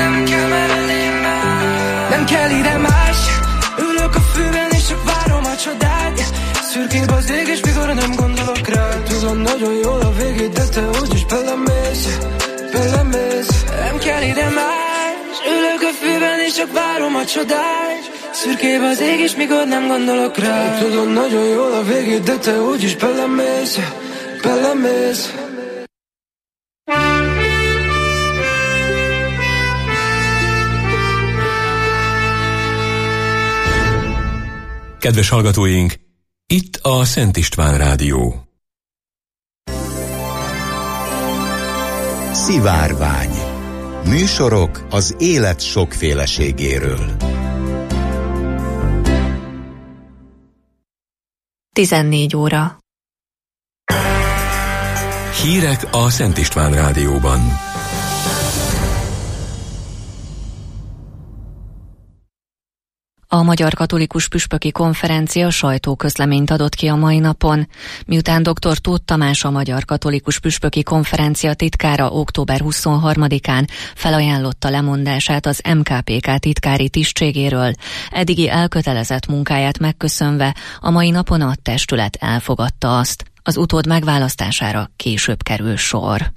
nem kell már elég más. Nem kell ide más. Ülök a fűben és csak várom a csodát. Szürkébb az ég és mikor nem gondolok rá. Tudom nagyon jól a végét, de te úgyis belemész. Nem kell ide más. Ülök a fűben és csak várom a csodát. Szürkébb az ég és mikor nem gondolok rá. Tudom nagyon jól a végét, de te úgyis belemész. Kedves hallgatóink, itt a Szent István Rádió. Szivárvány. Műsorok az élet sokféleségéről. 14 óra. Hírek a Szent István Rádióban. A Magyar Katolikus Püspöki Konferencia sajtóközleményt adott ki a mai napon, miután dr. Tóth Tamás, a Magyar Katolikus Püspöki Konferencia titkára október 23-án felajánlotta lemondását az MKPK titkári tisztségéről. Eddigi elkötelezett munkáját megköszönve a mai napon a testület elfogadta azt. Az utód megválasztására később kerül sor.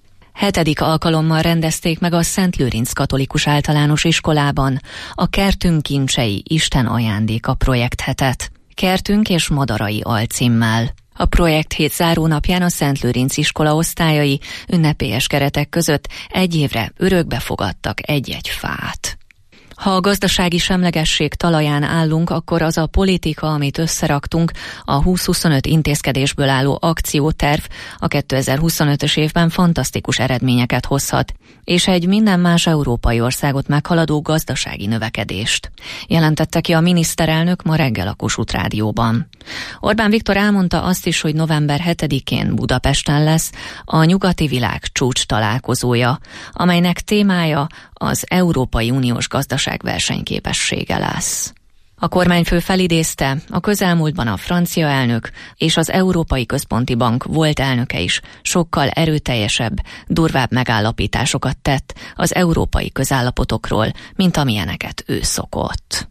7. alkalommal rendezték meg a Szent Lőrinc Katolikus Általános Iskolában a Kertünk kincsei Isten ajándéka projekthetet. Kertünk és madarai alcímmel. A projekthét zárónapján a Szent Lőrinc iskola osztályai ünnepélyes keretek között egy évre örökbe fogadtak egy-egy fát. Ha a gazdasági semlegesség talaján állunk, akkor az a politika, amit összeraktunk, a 2025 intézkedésből álló akcióterv a 2025-ös évben fantasztikus eredményeket hozhat, és egy minden más európai országot meghaladó gazdasági növekedést, jelentette ki a miniszterelnök ma reggel a Kossuth Rádióban. Orbán Viktor elmondta azt is, hogy november 7-én Budapesten lesz a nyugati világ csúcs találkozója, amelynek témája az Európai Uniós gazdaság versenyképessége lesz. A kormányfő felidézte, a közelmúltban a francia elnök és az Európai Központi Bank volt elnöke is sokkal erőteljesebb, durvább megállapításokat tett az európai közállapotokról, mint amilyeneket ő szokott.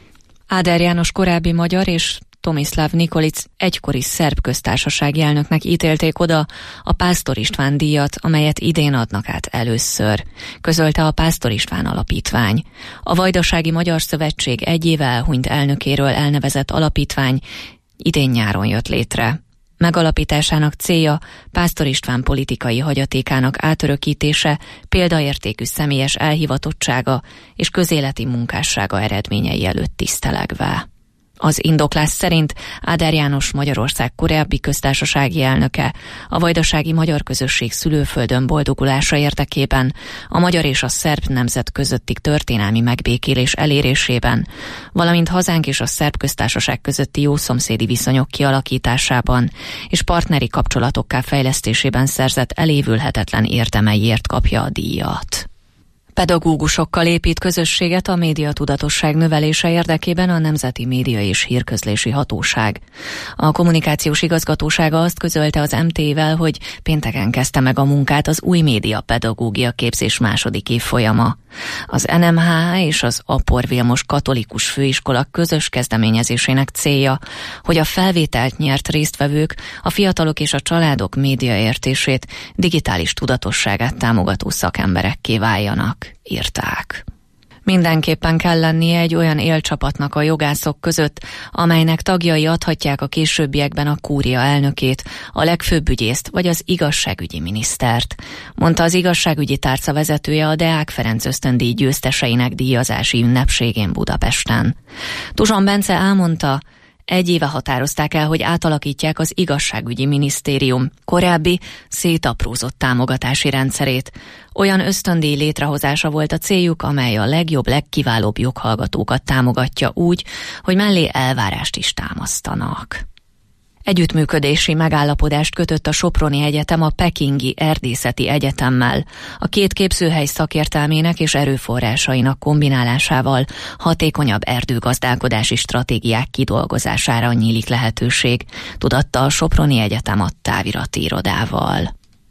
Áder János korábbi magyar és Tomislav Nikolic egykori szerb köztársasági elnöknek ítélték oda a Pásztor István díjat, amelyet idén adnak át először, közölte a Pásztor István Alapítvány. A Vajdasági Magyar Szövetség egy éve elhunyt elnökéről elnevezett alapítvány idén nyáron jött létre. Megalapításának célja Pásztor István politikai hagyatékának átörökítése, példaértékű személyes elhivatottsága és közéleti munkássága eredményei előtt tisztelegve. Az indoklás szerint Áder János Magyarország korábbi köztársasági elnöke a vajdasági magyar közösség szülőföldön boldogulása érdekében, a magyar és a szerb nemzet közötti történelmi megbékélés elérésében, valamint hazánk és a szerb köztársaság közötti jószomszédi viszonyok kialakításában és partneri kapcsolatokká fejlesztésében szerzett elévülhetetlen érdemeiért kapja a díjat. Pedagógusokkal épít közösséget a médiatudatosság növelése érdekében a Nemzeti Média és Hírközlési Hatóság. A kommunikációs igazgatósága azt közölte az MT-vel, hogy pénteken kezdte meg a munkát az új média pedagógia képzés második évfolyama. Az NMH és az Apor Vilmos Katolikus Főiskola közös kezdeményezésének célja, hogy a felvételt nyert résztvevők a fiatalok és a családok médiaértését, digitális tudatosságát támogató szakemberekké váljanak, írták. Mindenképpen kell lennie egy olyan élcsapatnak a jogászok között, amelynek tagjai adhatják a későbbiekben a kúria elnökét, a legfőbb ügyészt vagy az igazságügyi minisztert, mondta az igazságügyi tárca vezetője a Deák Ferenc ösztöndíj győzteseinek díjazási ünnepségén Budapesten. Tuzson Bence elmondta, egy éve határozták el, hogy átalakítják az igazságügyi minisztérium korábbi, szétaprózott támogatási rendszerét. Olyan ösztöndíj létrehozása volt a céljuk, amely a legjobb, legkiválóbb joghallgatókat támogatja úgy, hogy mellé elvárást is támasztanak. Együttműködési megállapodást kötött a Soproni Egyetem a Pekingi Erdészeti Egyetemmel. A két képzőhely szakértelmének és erőforrásainak kombinálásával hatékonyabb erdőgazdálkodási stratégiák kidolgozására nyílik lehetőség, tudatta a Soproni Egyetem a távirati irodával.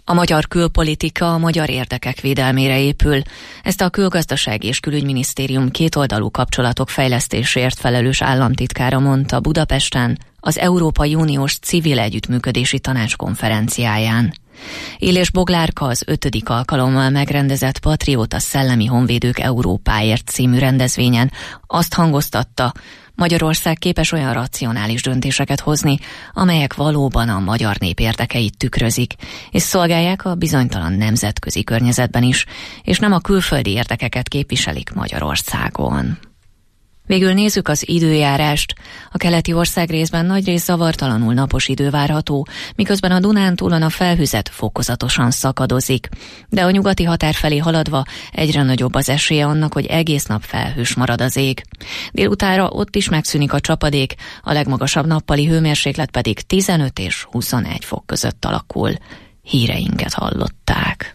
A magyar külpolitika a magyar érdekek védelmére épül. Ezt a Külgazdasági és Külügyminisztérium kétoldalú kapcsolatok fejlesztéséért felelős államtitkára mondta Budapesten az Európai Uniós Civil Együttműködési Tanács konferenciáján. Illés Boglárka az 5. alkalommal megrendezett Patrióta Szellemi Honvédők Európáért című rendezvényen azt hangoztatta, Magyarország képes olyan racionális döntéseket hozni, amelyek valóban a magyar nép érdekeit tükrözik, és szolgálják a bizonytalan nemzetközi környezetben is, és nem a külföldi érdekeket képviselik Magyarországon. Végül nézzük az időjárást. A keleti országrészben nagyrészt zavartalanul napos idő várható, miközben a Dunántúlon a felhőzet fokozatosan szakadozik. De a nyugati határ felé haladva egyre nagyobb az esélye annak, hogy egész nap felhős marad az ég. Délutánra ott is megszűnik a csapadék, a legmagasabb nappali hőmérséklet pedig 15 és 21 fok között alakul. Híreinket hallották.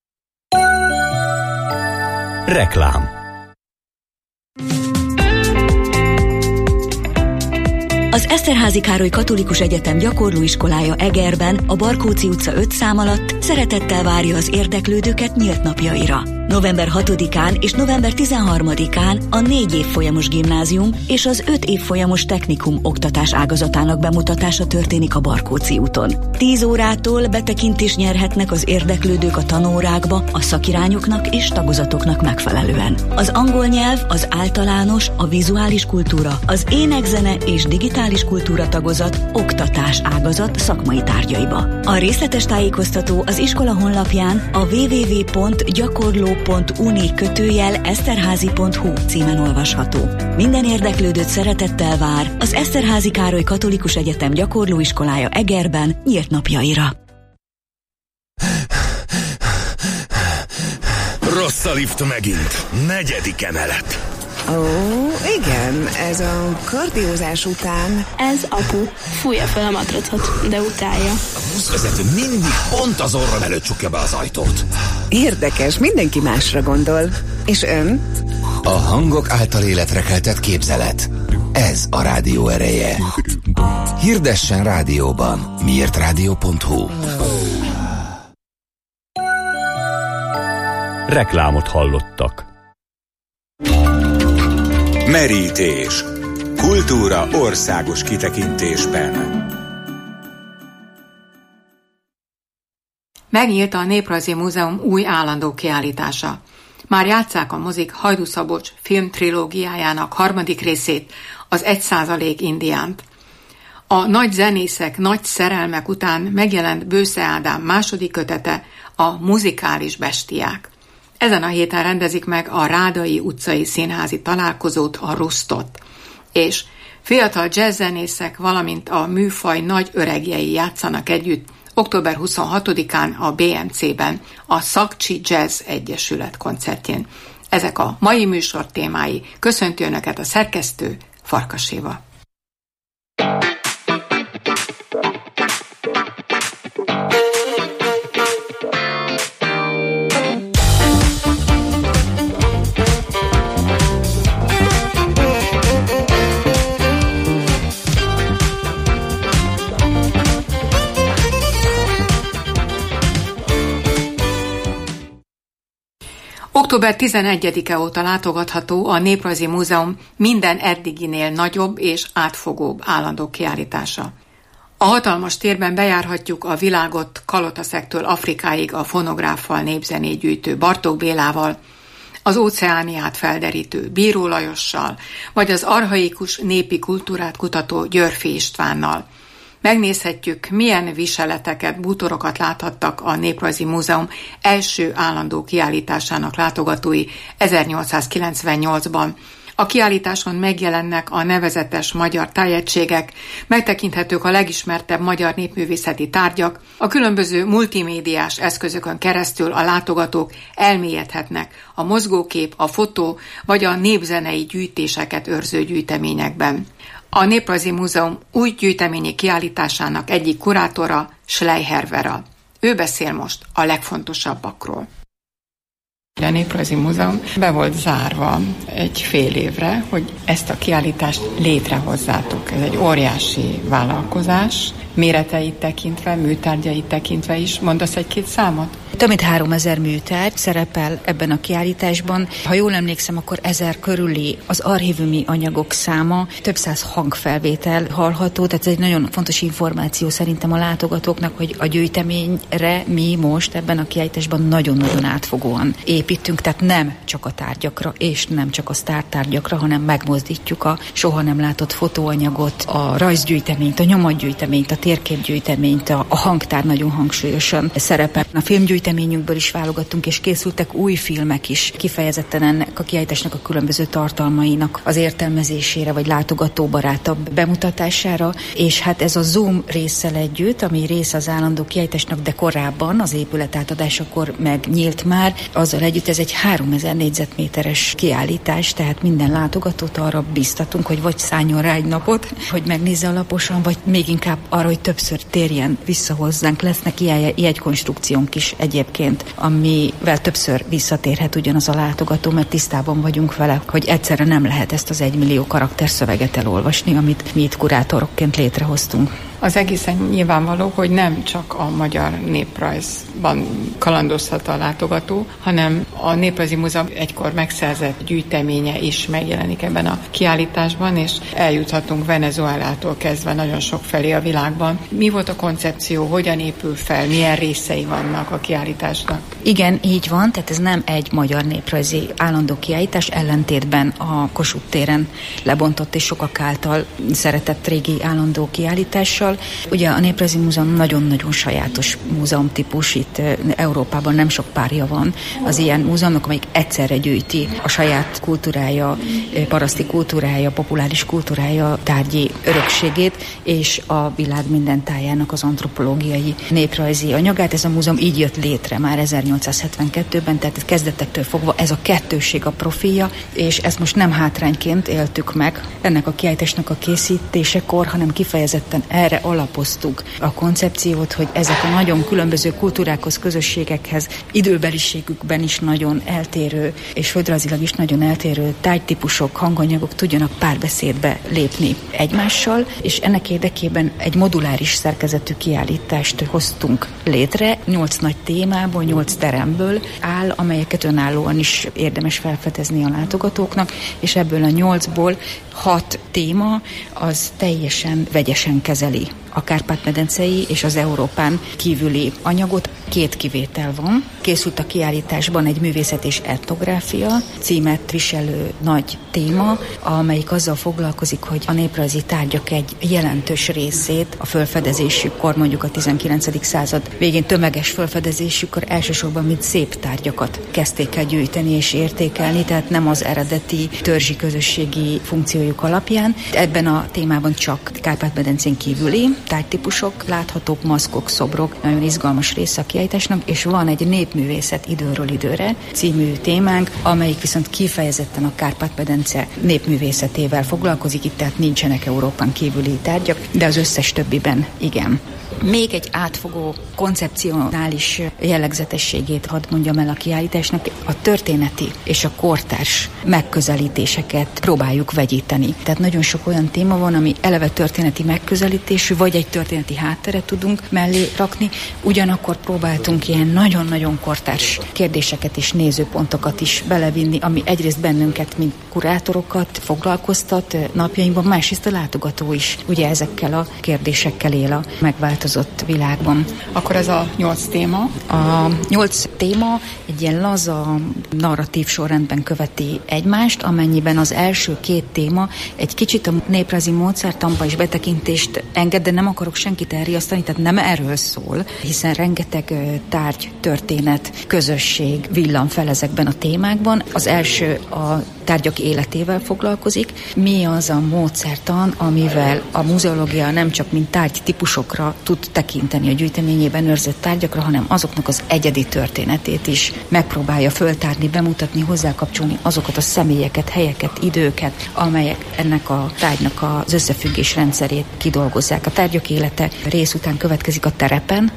Reklám. Az Eszterházy Károly Katolikus Egyetem gyakorlóiskolája Egerben, a Barkóczy utca 5 szám alatt szeretettel várja az érdeklődőket nyílt napjaira. November 6-án és november 13-án a 4 évfolyamos gimnázium és az 5 évfolyamos technikum oktatás ágazatának bemutatása történik a Barkóczy úton. 10 órától betekintést nyerhetnek az érdeklődők a tanórákba a szakirányoknak és tagozatoknak megfelelően. Az angol nyelv, az általános, a vizuális kultúra, az ének-zene és digitális kultúra tagozat oktatás ágazat szakmai tárgyaiba. A részletes tájékoztató az iskola honlapján a www.gyakorló.uni/eszterházy.hu címen olvasható. Minden érdeklődőt szeretettel vár az Eszterházy Károly Katolikus Egyetem gyakorlóiskolája Egerben nyílt napjaira. Rossz a lift megint. 4. emelet. Ó, igen, ez a kardiózás után. Ez apu. Fújja fel a matracot, de utálja. A buszvezető mindig pont az orrom előtt csukja be az ajtót. Érdekes, mindenki másra gondol. És ön? A hangok által életre keltett képzelet. Ez a rádió ereje. Hirdessen rádióban. miértradio.hu. Reklámot hallottak. Merítés. Kultúra országos kitekintésben. Megnyílt a Néprajzi Múzeum új állandó kiállítása. Már játsszák a mozik Hajdú Szabolcs filmtrilógiájának 3. részét, az 1% Indiánt. A nagy zenészek, nagy szerelmek után megjelent Bősze Ádám második kötete, a Muzikális bestiák. Ezen a héten rendezik meg a Rádai utcai színházi találkozót, a Rusztot, és fiatal jazzzenészek, valamint a műfaj nagy öregjei játszanak együtt október 26-án a BMC-ben, a Szakcsi Jazz Egyesület koncertjén. Ezek a mai műsor témái. Köszönti Önöket a szerkesztő, Farkas Éva. Október 11-e óta látogatható a Néprajzi Múzeum minden eddiginél nagyobb és átfogóbb állandó kiállítása. A hatalmas térben bejárhatjuk a világot Kalotaszegtől Afrikáig a fonográffal népzenét gyűjtő Bartók Bélával, az óceániát felderítő Bíró Lajossal, vagy az archaikus népi kultúrát kutató Györffy Istvánnal. Megnézhetjük, milyen viseleteket, bútorokat láthattak a Néprajzi Múzeum első állandó kiállításának látogatói 1898-ban. A kiállításon megjelennek a nevezetes magyar tájegységek, megtekinthetők a legismertebb magyar népművészeti tárgyak, a különböző multimédiás eszközökön keresztül a látogatók elmélyedhetnek a mozgókép, a fotó vagy a népzenei gyűjtéseket őrző gyűjteményekben. A Néprajzi Múzeum új gyűjteményi kiállításának egyik kurátora Schleicher Vera. Ő beszél most a legfontosabbakról. A Néprajzi Múzeum be volt zárva egy fél évre, hogy ezt a kiállítást létrehozzátok. Ez egy óriási vállalkozás, méreteit tekintve, műtárgyait tekintve is. Mondasz egy-két számot? Több mint 3000 műtárgy szerepel ebben a kiállításban. Ha jól emlékszem, akkor 1000 körüli az archívumi anyagok száma, több száz hangfelvétel hallható, tehát ez egy nagyon fontos információ szerintem a látogatóknak, hogy a gyűjteményre mi most ebben a kiállításban nagyon-nagyon átfogóan építünk, tehát nem csak a tárgyakra, és nem csak a sztártárgyakra, hanem megmozdítjuk a soha nem látott fotóanyagot, a rajzgyűjteményt, a nyomatgyűjteményt, a térképgyűjteményt, a hangtár nagyon hangsúlyosan szerepel. A filmgyűjteményünkből is válogattunk, és készültek új filmek is, kifejezetten ennek a kiállításnak a különböző tartalmainak az értelmezésére, vagy látogatóbarátabb bemutatására, és hát ez a Zoom résszel együtt, ami része az állandó kiállításnak, de korábban az épület átadásakor megnyílt már, azzal együtt ez egy 3000 négyzetméteres kiállítás, tehát minden látogatót arra biztatunk, hogy vagy szálljon rá egy napot, hogy megnézze alaposan, vagy még inkább arra, hogy többször térjen vissza hozzánk. Lesznek ilyen konstrukciónk is egyébként, amivel többször visszatérhet ugyanaz a látogató, mert tisztában vagyunk vele, hogy egyszerre nem lehet ezt az 1 millió karakterszöveget elolvasni, amit mi itt kurátorokként létrehoztunk. Az egészen nyilvánvaló, hogy nem csak a magyar néprajzban kalandozhat a látogató, hanem a Néprajzi Múzeum egykor megszerzett gyűjteménye is megjelenik ebben a kiállításban, és eljuthatunk Venezuelától kezdve nagyon sok felé a világban. Mi volt a koncepció, hogyan épül fel, milyen részei vannak a kiállításnak? Igen, így van, tehát ez nem egy magyar néprajzi állandó kiállítás, ellentétben a Kossuth téren lebontott és sokak által szeretett régi állandó kiállítással. Ugye a Néprajzi Múzeum nagyon-nagyon sajátos múzeumtípus, itt Európában nem sok párja van az ilyen múzeumnak, amelyik egyszerre gyűjti a saját kultúrája, paraszti kultúrája, populáris kultúrája tárgyi örökségét, és a világ minden tájának az antropológiai néprajzi anyagát. Ez a múzeum így jött létre már 1872-ben, tehát kezdetektől fogva ez a kettőség a profilja, és ezt most nem hátrányként éltük meg ennek a kiállításnak a készítésekor, hanem kifejezetten erre alapoztuk a koncepciót, hogy ezek a nagyon különböző kultúrákhoz, közösségekhez, időbeliségükben is nagyon eltérő, és földrajzilag is nagyon eltérő tárgytípusok, hanganyagok tudjanak párbeszédbe lépni egymással, és ennek érdekében egy moduláris szerkezetű kiállítást hoztunk létre. 8 nagy témából, 8 teremből áll, amelyeket önállóan is érdemes felfedezni a látogatóknak, és ebből a 8-ból 6 téma az teljesen vegyesen kezeli a Kárpát-medencei és az Európán kívüli anyagot. 2 kivétel van. Készült a kiállításban egy művészet és etnográfia címet viselő nagy téma, amelyik azzal foglalkozik, hogy a néprajzi tárgyak egy jelentős részét a felfedezésükkor, mondjuk a 19. század végén tömeges felfedezésükkor elsősorban mint szép tárgyakat kezdték el gyűjteni és értékelni, tehát nem az eredeti törzsi közösségi funkciójuk alapján. Ebben a témában csak Kárpát-medencén kívüli tárgytípusok láthatók, maszkok, szobrok, nagyon izgalmas része a kiállításnak, és van egy népművészet időről időre című témánk, amelyik viszont kifejezetten a Kárpát-medence népművészetével foglalkozik, itt tehát nincsenek Európán kívüli tárgyak, de az összes többiben igen. Még egy átfogó koncepcionális jellegzetességét hadd mondjam el a kiállításnak, a történeti és a kortárs megközelítéseket próbáljuk vegyíteni. Tehát nagyon sok olyan téma van, ami eleve történeti megközelítésű, vagy egy történeti hátteret tudunk mellé rakni, ugyanakkor próbáltunk ilyen nagyon-nagyon kortárs kérdéseket és nézőpontokat is belevinni, ami egyrészt bennünket, mint kurátorokat foglalkoztat napjainkban, másrészt a látogató is ugye ezekkel a kérdésekkel él a megváltozott világban. Akkor ez a 8 téma? A 8 téma egy ilyen laza narratív sorrendben követi egymást, amennyiben az első 2 téma egy kicsit a néprajzi módszertamba is betekintést enged, de nem akarok senkit elriasztani, tehát nem erről szól, hiszen rengeteg tárgy, történet, közösség villan fel ezekben a témákban. Az első a tárgyak életével foglalkozik. Mi az a módszertan, amivel a muzeológia nem csak mint tárgytípusokra tud tekinteni a gyűjteményében őrzött tárgyakra, hanem azoknak az egyedi történetét is megpróbálja föltárni, bemutatni, hozzákapcsolni azokat a személyeket, helyeket, időket, amelyek ennek a tárgynak az összefüggés rendszerét kidolgozzák. A tárgyak élete rész után következik a terepen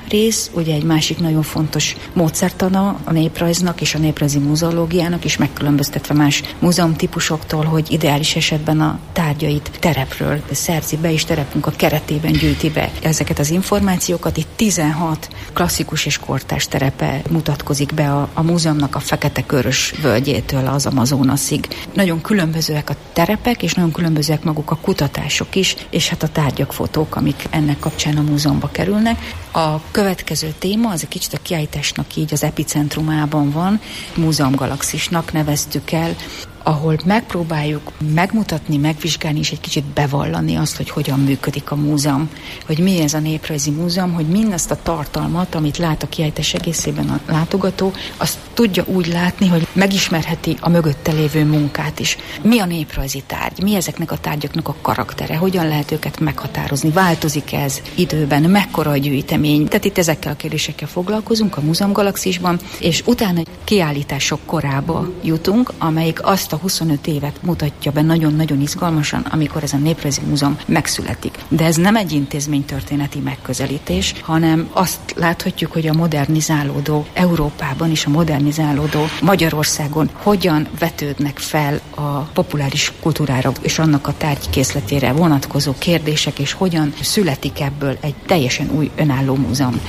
rész, ugye egy másik nagyon fontos módszertana a néprajznak és a néprajzi múzeológiának is, megkülönböztetve más múzeumtípusoktól, hogy ideális esetben a tárgyait terepről szerzi be, és terepünk a keretében gyűjti be ezeket az információkat. Itt 16 klasszikus és kortárs terepe mutatkozik be a múzeumnak a Fekete-Körös völgyétől az Amazonasig. Nagyon különbözőek a terepek, és nagyon különbözőek maguk a kutatások is, és hát a tárgyak, fotók, amik ennek kapcsán a múzeumba kerülnek. A következő téma, az egy kicsit a kiállításnak így az epicentrumában van, múzeumgalaxisnak neveztük el, ahol megpróbáljuk megmutatni, megvizsgálni és egy kicsit bevallani azt, hogy hogyan működik a múzeum, hogy mi ez a néprajzi múzeum, hogy mindazt a tartalmat, amit lát a kiállítás egészében a látogató, azt tudja úgy látni, hogy megismerheti a mögötte lévő munkát is. Mi a néprajzi tárgy? Mi ezeknek a tárgyaknak a karaktere? Hogyan lehet őket meghatározni? Változik ez időben? Mekkora a gyűjtemény? Tehát itt ezekkel a kérdésekkel foglalkozunk a múzeumgalaxisban, és utána kiállítások korába jutunk, amelyik azt a 25 évet mutatja be nagyon-nagyon izgalmasan, amikor ez a néprajzi múzeum megszületik. De ez nem egy intézménytörténeti megközelítés, hanem azt láthatjuk, hogy a modernizálódó Európában és a modernizálódó Magyarországon hogyan vetődnek fel a populáris kultúrára és annak a tárgykészletére vonatkozó kérdések, és hogyan születik ebből egy teljesen új önálló múzeum.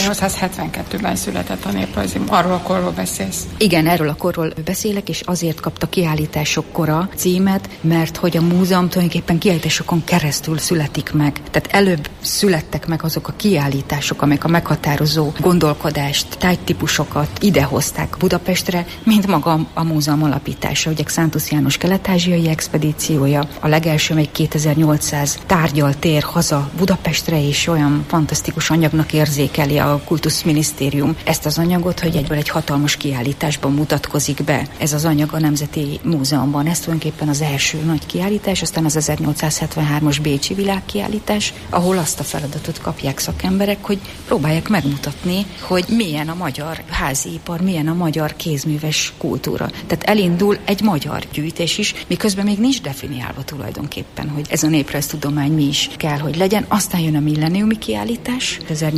1872-ben született a néprajzi, arról a korról beszélsz? Igen, erről a korról beszélek, és azért kapta kiállítások kora címet, mert hogy a múzeum tulajdonképpen kiállításokon keresztül születik meg. Tehát előbb születtek meg azok a kiállítások, amelyek a meghatározó gondolkodást, tárgytípusokat idehozták Budapestre, mint maga a múzeum alapítása. Ugye Xántus János kelet-ázsiai expedíciója, a legelső, amely 2800 tárgyal tér haza Budapestre, és olyan fantasztikus anyagnak érzékeli a Kultuszminisztérium ezt az anyagot, hogy egyből egy hatalmas kiállításban mutatkozik be ez az anyag a Nemzeti Múzeumban. Ez tulajdonképpen az első nagy kiállítás, aztán az 1873-as bécsi világkiállítás, ahol azt a feladatot kapják szakemberek, hogy próbálják megmutatni, hogy milyen a magyar háziipar, milyen a magyar kézműves kultúra. Tehát elindul egy magyar gyűjtés is, miközben még nincs definiálva tulajdonképpen, hogy ez a néprajztudomány mi is kell, hogy legyen. Aztán jön a milleniumi kiállítás,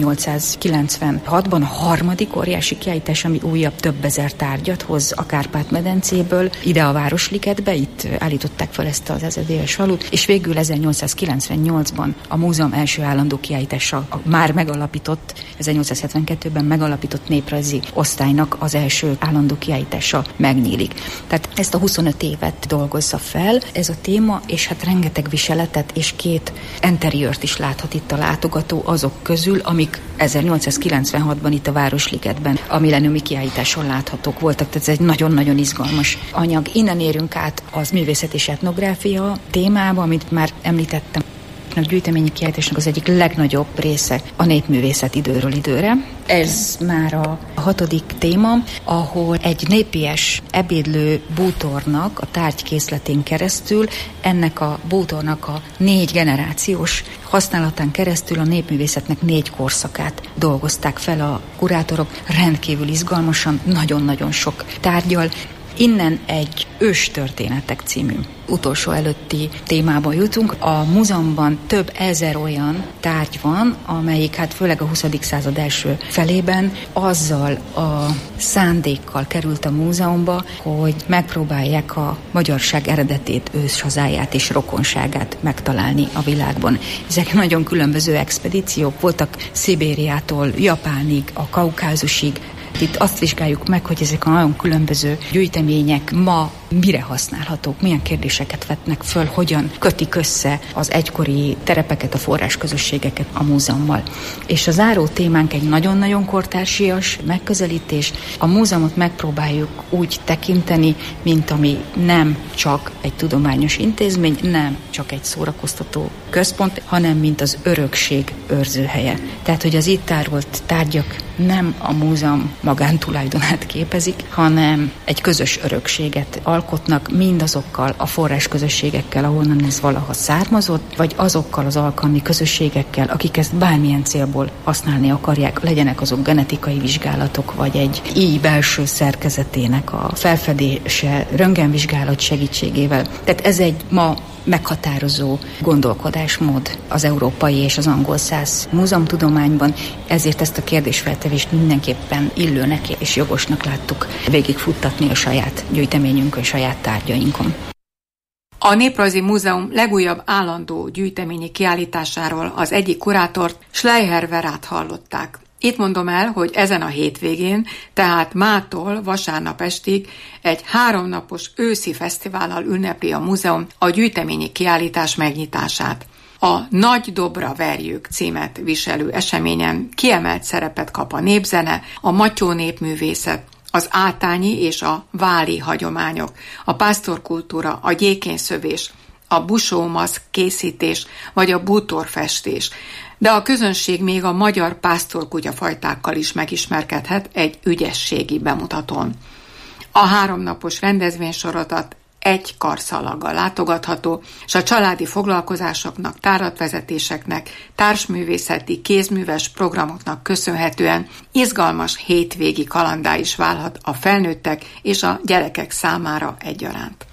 1896-ban a harmadik óriási kiállítás, ami újabb több ezer tárgyat hoz a Kárpát-medencéből ide a Városligetbe, itt állították fel ezt az ezredéves falut, és végül 1898-ban a múzeum első állandó kiállítása a már megalapított, 1872-ben megalapított néprajzi osztálynak az első állandó kiállítása megnyílik. Tehát ezt a 25 évet dolgozza fel ez a téma, és hát rengeteg viseletet és 2 enteriőrt is láthat itt a látogató azok közül, amik 1896-ban itt a Városligetben a milleniumi kiállításon láthatók voltak. Tehát ez egy nagyon-nagyon izgalmas anyag. Innen érünk át az művészet és etnográfia témába, amit már említettem. A gyűjteményi kiállításnak az egyik legnagyobb része a népművészet időről időre. Ez már a 6. téma, ahol egy népies ebédlő bútornak a tárgykészletén keresztül, ennek a bútornak a 4 generációs használatán keresztül a népművészetnek 4 korszakát dolgozták fel a kurátorok, rendkívül izgalmasan, nagyon-nagyon sok tárgyal. Innen egy Őstörténetek című utolsó előtti témába jutunk. A múzeumban több ezer olyan tárgy van, amelyik hát főleg a 20. század első felében azzal a szándékkal került a múzeumba, hogy megpróbálják a magyarság eredetét, őshazáját és rokonságát megtalálni a világban. Ezek nagyon különböző expedíciók voltak, Szibériától Japánig, a Kaukázusig. Itt azt vizsgáljuk meg, hogy ezek a nagyon különböző gyűjtemények ma mire használhatók, milyen kérdéseket vetnek föl, hogyan kötik össze az egykori terepeket, a forrásközösségeket a múzeummal. És a záró témánk egy nagyon-nagyon kortársias megközelítés. A múzeumot megpróbáljuk úgy tekinteni, mint ami nem csak egy tudományos intézmény, nem csak egy szórakoztató központ, hanem mint az örökség őrzőhelye. Tehát, hogy az itt tárolt tárgyak nem a múzeum magántulajdonát képezik, hanem egy közös örökséget alkotnak mindazokkal a forrásközösségekkel, ahonnan ez valaha származott, vagy azokkal az alkalmi közösségekkel, akik ezt bármilyen célból használni akarják, legyenek azok genetikai vizsgálatok, vagy egy íj belső szerkezetének a felfedése, röntgenvizsgálat segítségével. Tehát ez egy ma meghatározó gondolkodásmód az európai és az angol száz múzeumtudományban, ezért ezt a kérdésfeltevést mindenképpen illőnek és jogosnak láttuk végigfuttatni a saját gyűjteményünkön, a saját tárgyainkon. A Néprajzi Múzeum legújabb állandó gyűjteményi kiállításáról az egyik kurátort, Schleicher Verát hallották. Itt mondom el, hogy ezen a hétvégén, tehát mától vasárnap estig egy 3 napos őszi fesztivállal ünnepli a múzeum a gyűjteményi kiállítás megnyitását. A Nagy Dobra verjük címet viselő eseményen kiemelt szerepet kap a népzene, a matyó népművészet, az átányi és a váli hagyományok, a pásztorkultúra, a gyékényszövés, a busómaszk készítés vagy a bútorfestés. De a közönség még a magyar pásztorkutyafajtákkal is megismerkedhet egy ügyességi bemutatón. A 3 napos rendezvénysorozat egy karszalaggal látogatható, és a családi foglalkozásoknak, táratvezetéseknek, társművészeti, kézműves programoknak köszönhetően izgalmas hétvégi kalandá is válhat a felnőttek és a gyerekek számára egyaránt.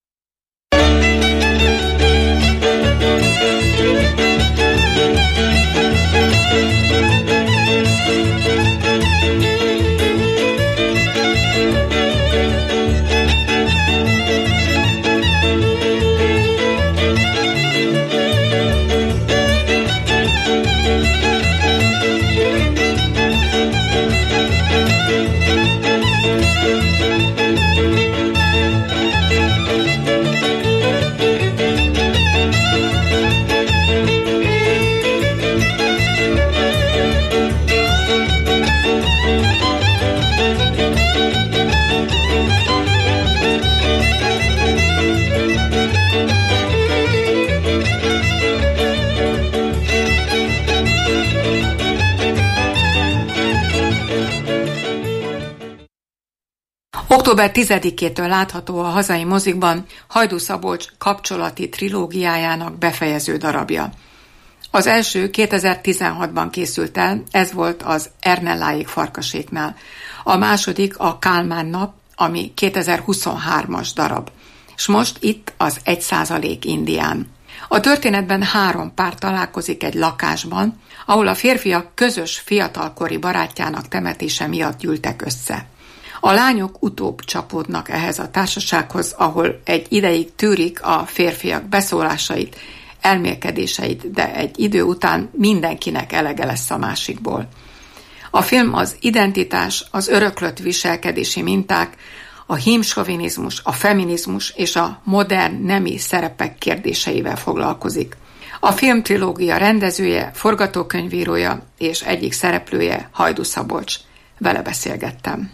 Október 10-től látható a hazai mozikban Hajdú Szabolcs kapcsolati trilógiájának befejező darabja. Az első 2016-ban készült el, ez volt az Ernelláék Farkaséknál. A második a Kálmán nap, ami 2023-as darab. És most itt az 1% indián. A történetben 3 pár találkozik egy lakásban, ahol a férfiak közös fiatalkori barátjának temetése miatt gyűltek össze. A lányok utóbb csapódnak ehhez a társasághoz, ahol egy ideig tűrik a férfiak beszólásait, elmélkedéseit, de egy idő után mindenkinek elege lesz a másikból. A film az identitás, az öröklött viselkedési minták, a hímsovinizmus, a feminizmus és a modern nemi szerepek kérdéseivel foglalkozik. A filmtrilógia rendezője, forgatókönyvírója és egyik szereplője Hajdú Szabolcs. Vele beszélgettem.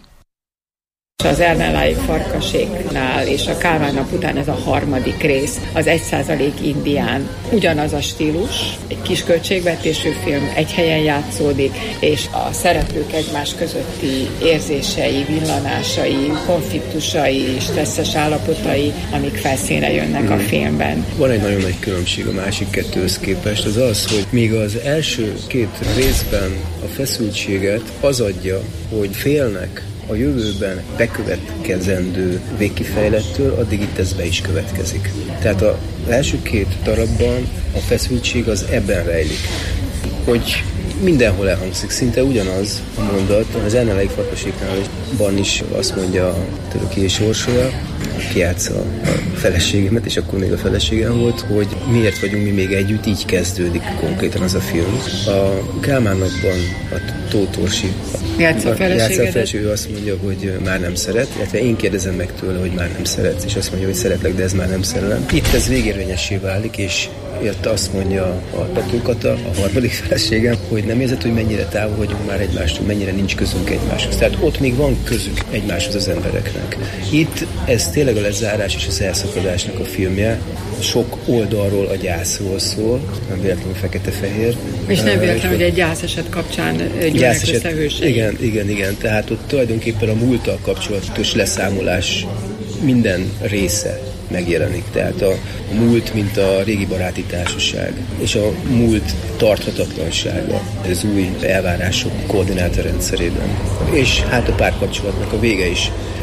Az Ernelláék Farkaséknál és a Kálmán nap után ez a 3. rész, az 1% indián. Ugyanaz a stílus, egy kis költségvetésű film, egy helyen játszódik, és a szereplők egymás közötti érzései, villanásai, konfliktusai, stresszes állapotai, amik felszínre jönnek a filmben. Van egy nagyon nagy különbség a másik 2-höz képest, az az, hogy míg az első 2 részben a feszültséget az adja, hogy félnek a jövőben bekövetkezendő végkifejlettől, addig itt ez be is következik. Tehát az első 2 darabban a feszültség az ebben rejlik, hogy mindenhol elhangzik, szinte ugyanaz a mondat. Az Ernelláék Farkaséknál is azt mondja a Töröki és Orsolya, aki játsza a feleségemet, és akkor még a feleségem volt, hogy miért vagyunk mi még együtt, így kezdődik konkrétan az a film. A Kálmán napban a Tóth Orsi játsza a feleséged, ő azt mondja, hogy már nem szeret, illetve én kérdezem meg tőle, hogy már nem szeretsz, és azt mondja, hogy szeretlek, de ez már nem szerelem. Itt ez végérvényessé válik, és jött azt mondja a Tató Kata, a 3. feleségem, hogy nem érzed, hogy mennyire távol vagyunk már egymástól, mennyire nincs közünk egymáshoz. Tehát ott még van közük egymáshoz az embereknek. Itt ez tényleg a lezárás és az elszakadásnak a filmje. Sok oldalról a gyászról szól, nem véletlenül fekete-fehér. És nem véletlenül, hogy egy gyászeset kapcsán gyűlnek össze hősei. Igen. Tehát ott tulajdonképpen a múlttal kapcsolatos leszámolás minden része megjelenik. Tehát a múlt, mint a régi baráti társaság, és a múlt tarthatatlansága az új elvárások koordinátorrendszerében. És hát a párkapcsolatnak a vége is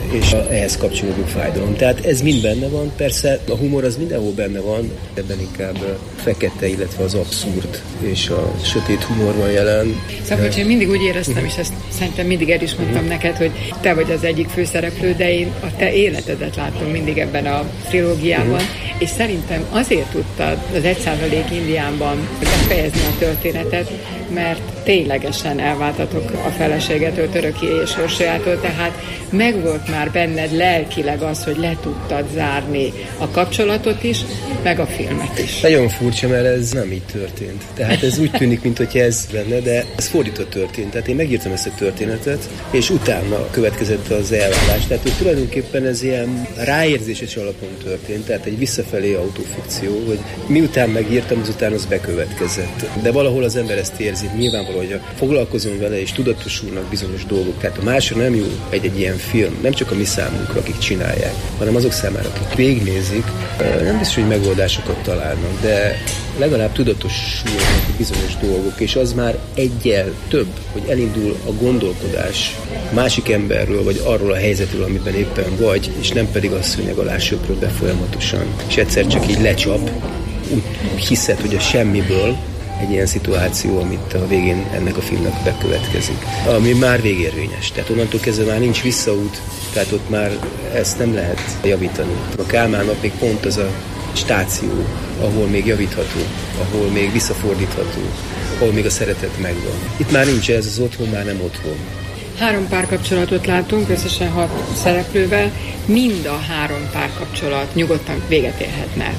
és ehhez kapcsolódó fájdalom. Tehát ez mind benne van, persze a humor az mindenhol benne van, ebben inkább a fekete, illetve az abszurd és a sötét humor van jelen. Szabolcs, én mindig úgy éreztem, és ezt szerintem mindig el is mondtam neked, hogy te vagy az egyik főszereplő, de én a te életedet látom mindig ebben a trilógiában, és szerintem azért tudtad az 1% Indiánban befejezni a történetet, mert ténylegesen elváltatok a feleségetől, Törökié és Orsolyától, tehát megvolt már benned lelkileg az, hogy le tudtad zárni a kapcsolatot is, meg a filmet is. Nagyon furcsa, mert ez nem így történt. Tehát ez úgy tűnik, mintha ez lenne, de ez fordítva történt. Tehát én megírtam ezt a történetet, és utána következett az elvállás. Tehát hogy tulajdonképpen ez ilyen ráérzéses alapon történt, tehát egy visszafelé autofikció, hogy miután megírtam, azután az bekövetkezett. De valahol az ember ezt érzi. Nyilvánvaló, hogy foglalkozom vele, és tudatosulnak bizonyos dolgok. Tehát a másra nem jó egy ilyen film, nem csak a mi számunkra, akik csinálják, hanem azok számára, akik végignézik, nem biztos, hogy megoldásokat találnak, de legalább tudatosulnak bizonyos dolgok, és az már egyel több, hogy elindul a gondolkodás másik emberről, vagy arról a helyzetről, amiben éppen vagy, és nem pedig a szőnyeg alá söpröd be folyamatosan. És egyszer csak így lecsap, úgy hiszed, hogy a semmiből egy ilyen szituáció, amit a végén ennek a filmnek bekövetkezik. Ami már végérvényes. Tehát onnantól kezdve már nincs visszaút, tehát ott már ezt nem lehet javítani. A Kálmánnak még pont az a stáció, ahol még javítható, ahol még visszafordítható, ahol még a szeretet megvan. Itt már nincs ez, az otthon már nem otthon. 3 párkapcsolatot látunk, összesen 6 szereplővel. Mind a 3 párkapcsolat nyugodtan véget érhetne.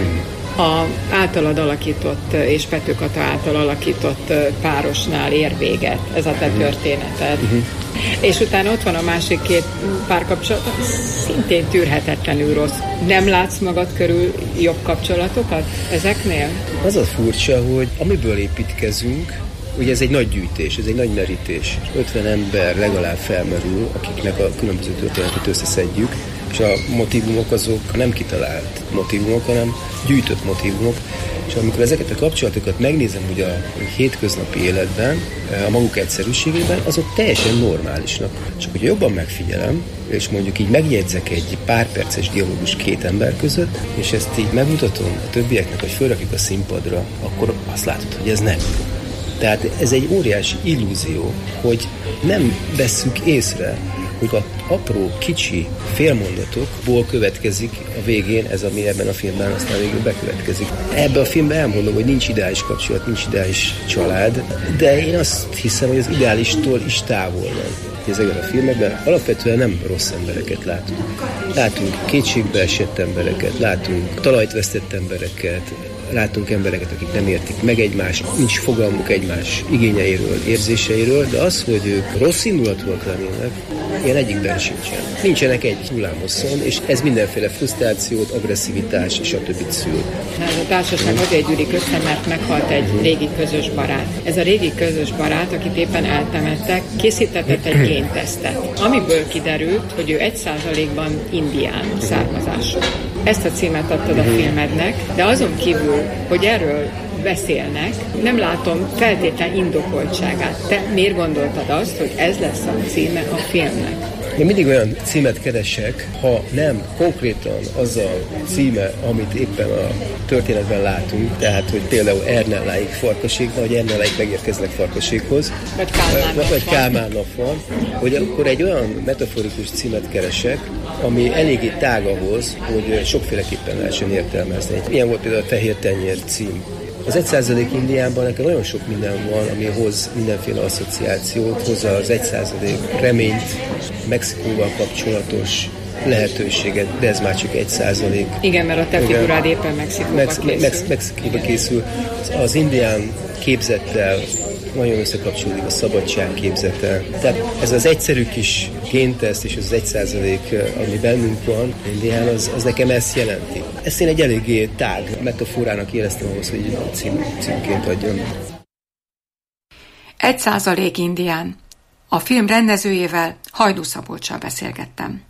A általad alakított és Pető Kata által alakított párosnál ér véget ez a te történeted. És utána ott van a másik 2 párkapcsolat, szintén tűrhetetlenül rossz. Nem látsz magad körül jobb kapcsolatokat ezeknél? Az a furcsa, hogy amiből építkezünk, ugye ez egy nagy gyűjtés, ez egy nagy merítés. 50 ember legalább felmerül, akiknek a különböző történetet összeszedjük, és a motívumok azok nem kitalált motívumok, hanem gyűjtött motívumok, és amikor ezeket a kapcsolatokat megnézem ugye a hétköznapi életben, a maguk egyszerűségében, azok teljesen normálisnak. Csak hogyha jobban megfigyelem, és mondjuk így megjegyzek egy pár perces dialógus 2 ember között, és ezt így megmutatom a többieknek, hogy fölrakjuk a színpadra, akkor azt látod, hogy ez nem jó. Tehát ez egy óriási illúzió, hogy nem vesszük észre, hogy az apró, kicsi félmondatokból következik a végén ez, ami ebben a filmben aztán végül bekövetkezik. Ebben a filmben elmondom, hogy nincs ideális kapcsolat, nincs ideális család, de én azt hiszem, hogy az ideálistól is távol van. Ezekben a filmekben alapvetően nem rossz embereket látunk. Látunk kétségbe esett embereket, látunk talajt vesztett embereket, látunk embereket, akik nem értik meg egymást, nincs fogalmuk egymás igényeiről, érzéseiről, de az, hogy ők rossz indulatúak lennének, ilyen egyikben sincsen. Nincsenek egy hullámosszon, és ez mindenféle frusztrációt, agresszivitás és a többit szül. Ez a társaság azért gyűlik össze, mert meghalt egy régi közös barát. Ez a régi közös barát, akit éppen eltemettek, készítetett egy géntesztet, amiből kiderült, hogy ő 1%-ban indián származású. Ezt a címet adtad a filmednek, de azon kívül, hogy erről beszélnek, nem látom feltétlen indokoltságát. Te miért gondoltad azt, hogy ez lesz a címe a filmnek? Én mindig olyan címet keresek, ha nem konkrétan az a címe, amit éppen a történetben látunk, tehát, hogy például Ernelláig farkaség, vagy Ernelláig megérkeznek farkaséghoz, vagy Kálmán nap van, hogy akkor egy olyan metaforikus címet keresek, ami eléggé tág ahhoz, hogy sokféleképpen lehessen értelmezni. Ilyen volt például a Fehér Tenyér cím. Az 1% Indiánban nekem nagyon sok minden van, ami hoz mindenféle asszociációt, hozza az 1% reményt, Mexikóval kapcsolatos lehetőséget, de ez már csak 1%. Igen, mert a te figurád éppen Mexikóba készül. Az indián képzettel nagyon összekapcsolódik a szabadság képzete. Tehát ez az egyszerű kis génteszt és az 1%, ami bennünk van, indián, az nekem ezt jelenti. Ezt én egy eléggé tág metaforának éreztem ahhoz, hogy címként adjam. 1% indián. A film rendezőjével, Hajdú Szabolcssal beszélgettem.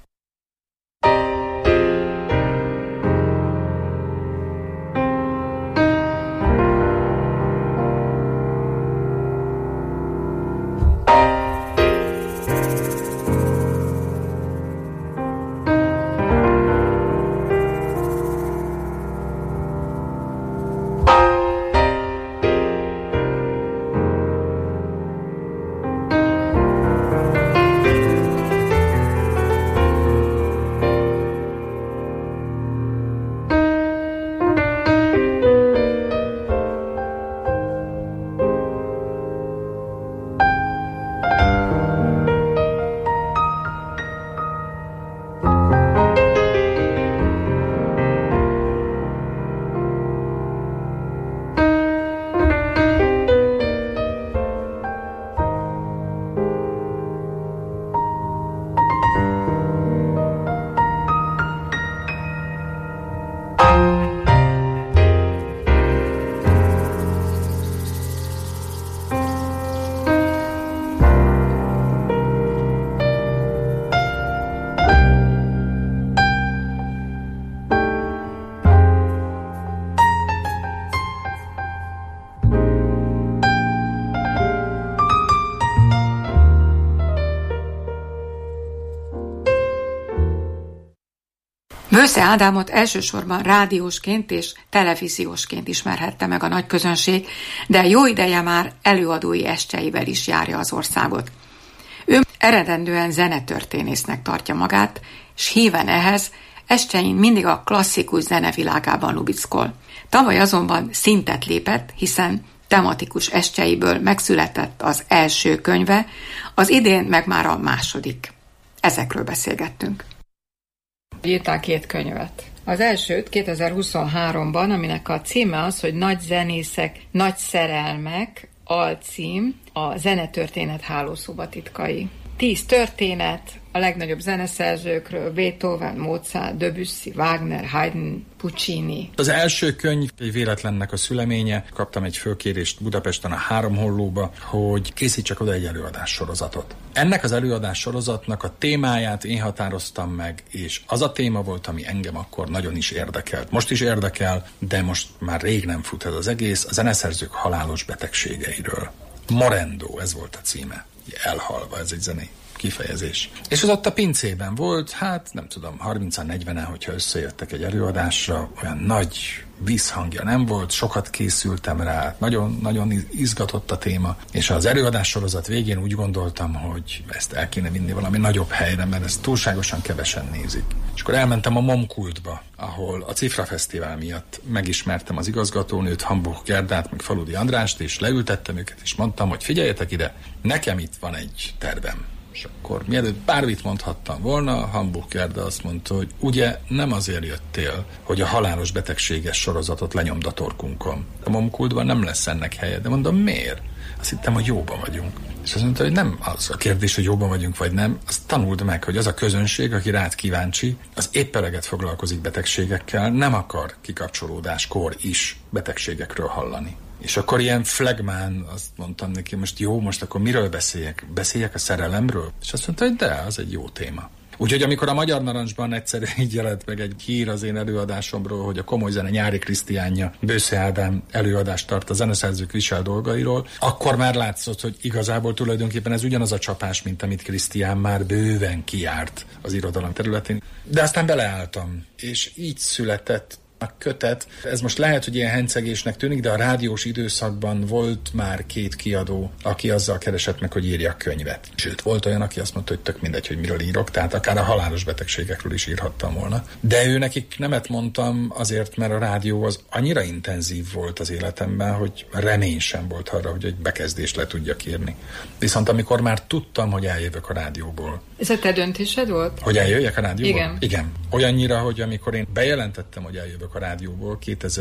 Bősze Ádámot elsősorban rádiósként és televíziósként ismerhette meg a nagy közönség, de jó ideje már előadói estjeivel is járja az országot. Ő eredendően zenetörténésznek tartja magát, s híven ehhez estjein mindig a klasszikus zenevilágában lubickol. Tavaly azonban szintet lépett, hiszen tematikus estjeiből megszületett az első könyve, az idén meg már a második. Ezekről beszélgettünk. Írtál 2 könyvet. Az elsőt 2023-ban, aminek a címe az, hogy Nagy zenészek, nagy szerelmek, alcím, a zenetörténet hálószoba titkai. 10 történet a legnagyobb zeneszerzőkről, Beethoven, Mozart, Debussy, Wagner, Haydn, Puccini. Az első könyv egy véletlennek a szüleménye. Kaptam egy fölkérést Budapesten a 3 Hollóba, hogy készítsek oda egy előadássorozatot. Ennek az előadássorozatnak a témáját én határoztam meg, és az a téma volt, ami engem akkor nagyon is érdekelt. Most is érdekel, de most már rég nem fut ez az egész, a zeneszerzők halálos betegségeiről. Morendo, ez volt a címe. Elhalva, ez egy zenei kifejezés. És az ott a pincében volt, hát nem tudom, 30-40-en, hogyha összejöttek egy előadásra, olyan nagy vízhangja nem volt, sokat készültem rá, nagyon izgatott a téma, és az előadássorozat végén úgy gondoltam, hogy ezt el kéne vinni valami nagyobb helyre, mert ezt túlságosan kevesen nézik. És akkor elmentem a Momkultba, ahol a Cifra Fesztivál miatt megismertem az igazgatónőt, Hamburg Gerdát, meg Faludi Andrást, és leültettem őket, és mondtam, hogy figyeljetek ide, nekem itt van egy tervem. És akkor mielőtt bármit mondhattam volna, Hamburg Gerda azt mondta, hogy ugye nem azért jöttél, hogy a halálos betegséges sorozatot lenyomd a torkunkon. A Momkultban nem lesz ennek helye, de mondom, miért? Azt hittem, hogy jóban vagyunk. És azt mondta, hogy nem az a kérdés, hogy jóban vagyunk vagy nem, azt tanuld meg, hogy az a közönség, aki rád kíváncsi, az épp eleget foglalkozik betegségekkel, nem akar kikapcsolódáskor is betegségekről hallani. És akkor ilyen flegmán azt mondtam neki, most akkor miről beszéljek? Beszéljek a szerelemről? És azt mondta, hogy de, az egy jó téma. Úgyhogy amikor a Magyar Narancsban egyszer így jelent meg egy hír az én előadásomról, hogy a Komoly Zene nyári Krisztiánja, Bősze Ádám előadást tart a zeneszerzők visel dolgairól, akkor már látszott, hogy igazából tulajdonképpen ez ugyanaz a csapás, mint amit Krisztián már bőven kijárt az irodalom területén. De aztán beleálltam, és így született a kötet. Ez most lehet, hogy ilyen hencegésnek tűnik, de a rádiós időszakban volt már 2 kiadó, aki azzal keresett meg, hogy írjak könyvet. Sőt, volt olyan, aki azt mondta, hogy tök mindegy, hogy miről írok, tehát akár a halálos betegségekről is írhattam volna. De ő nekik nemet mondtam azért, mert a rádió az annyira intenzív volt az életemben, hogy remény sem volt arra, hogy egy bekezdést le tudjak írni. Viszont amikor már tudtam, hogy eljövök a rádióból. Ez a te döntésed volt? Hogy eljöjjek a rádióból? Igen. Olyannyira, hogy amikor én bejelentettem, hogy eljövök a rádióból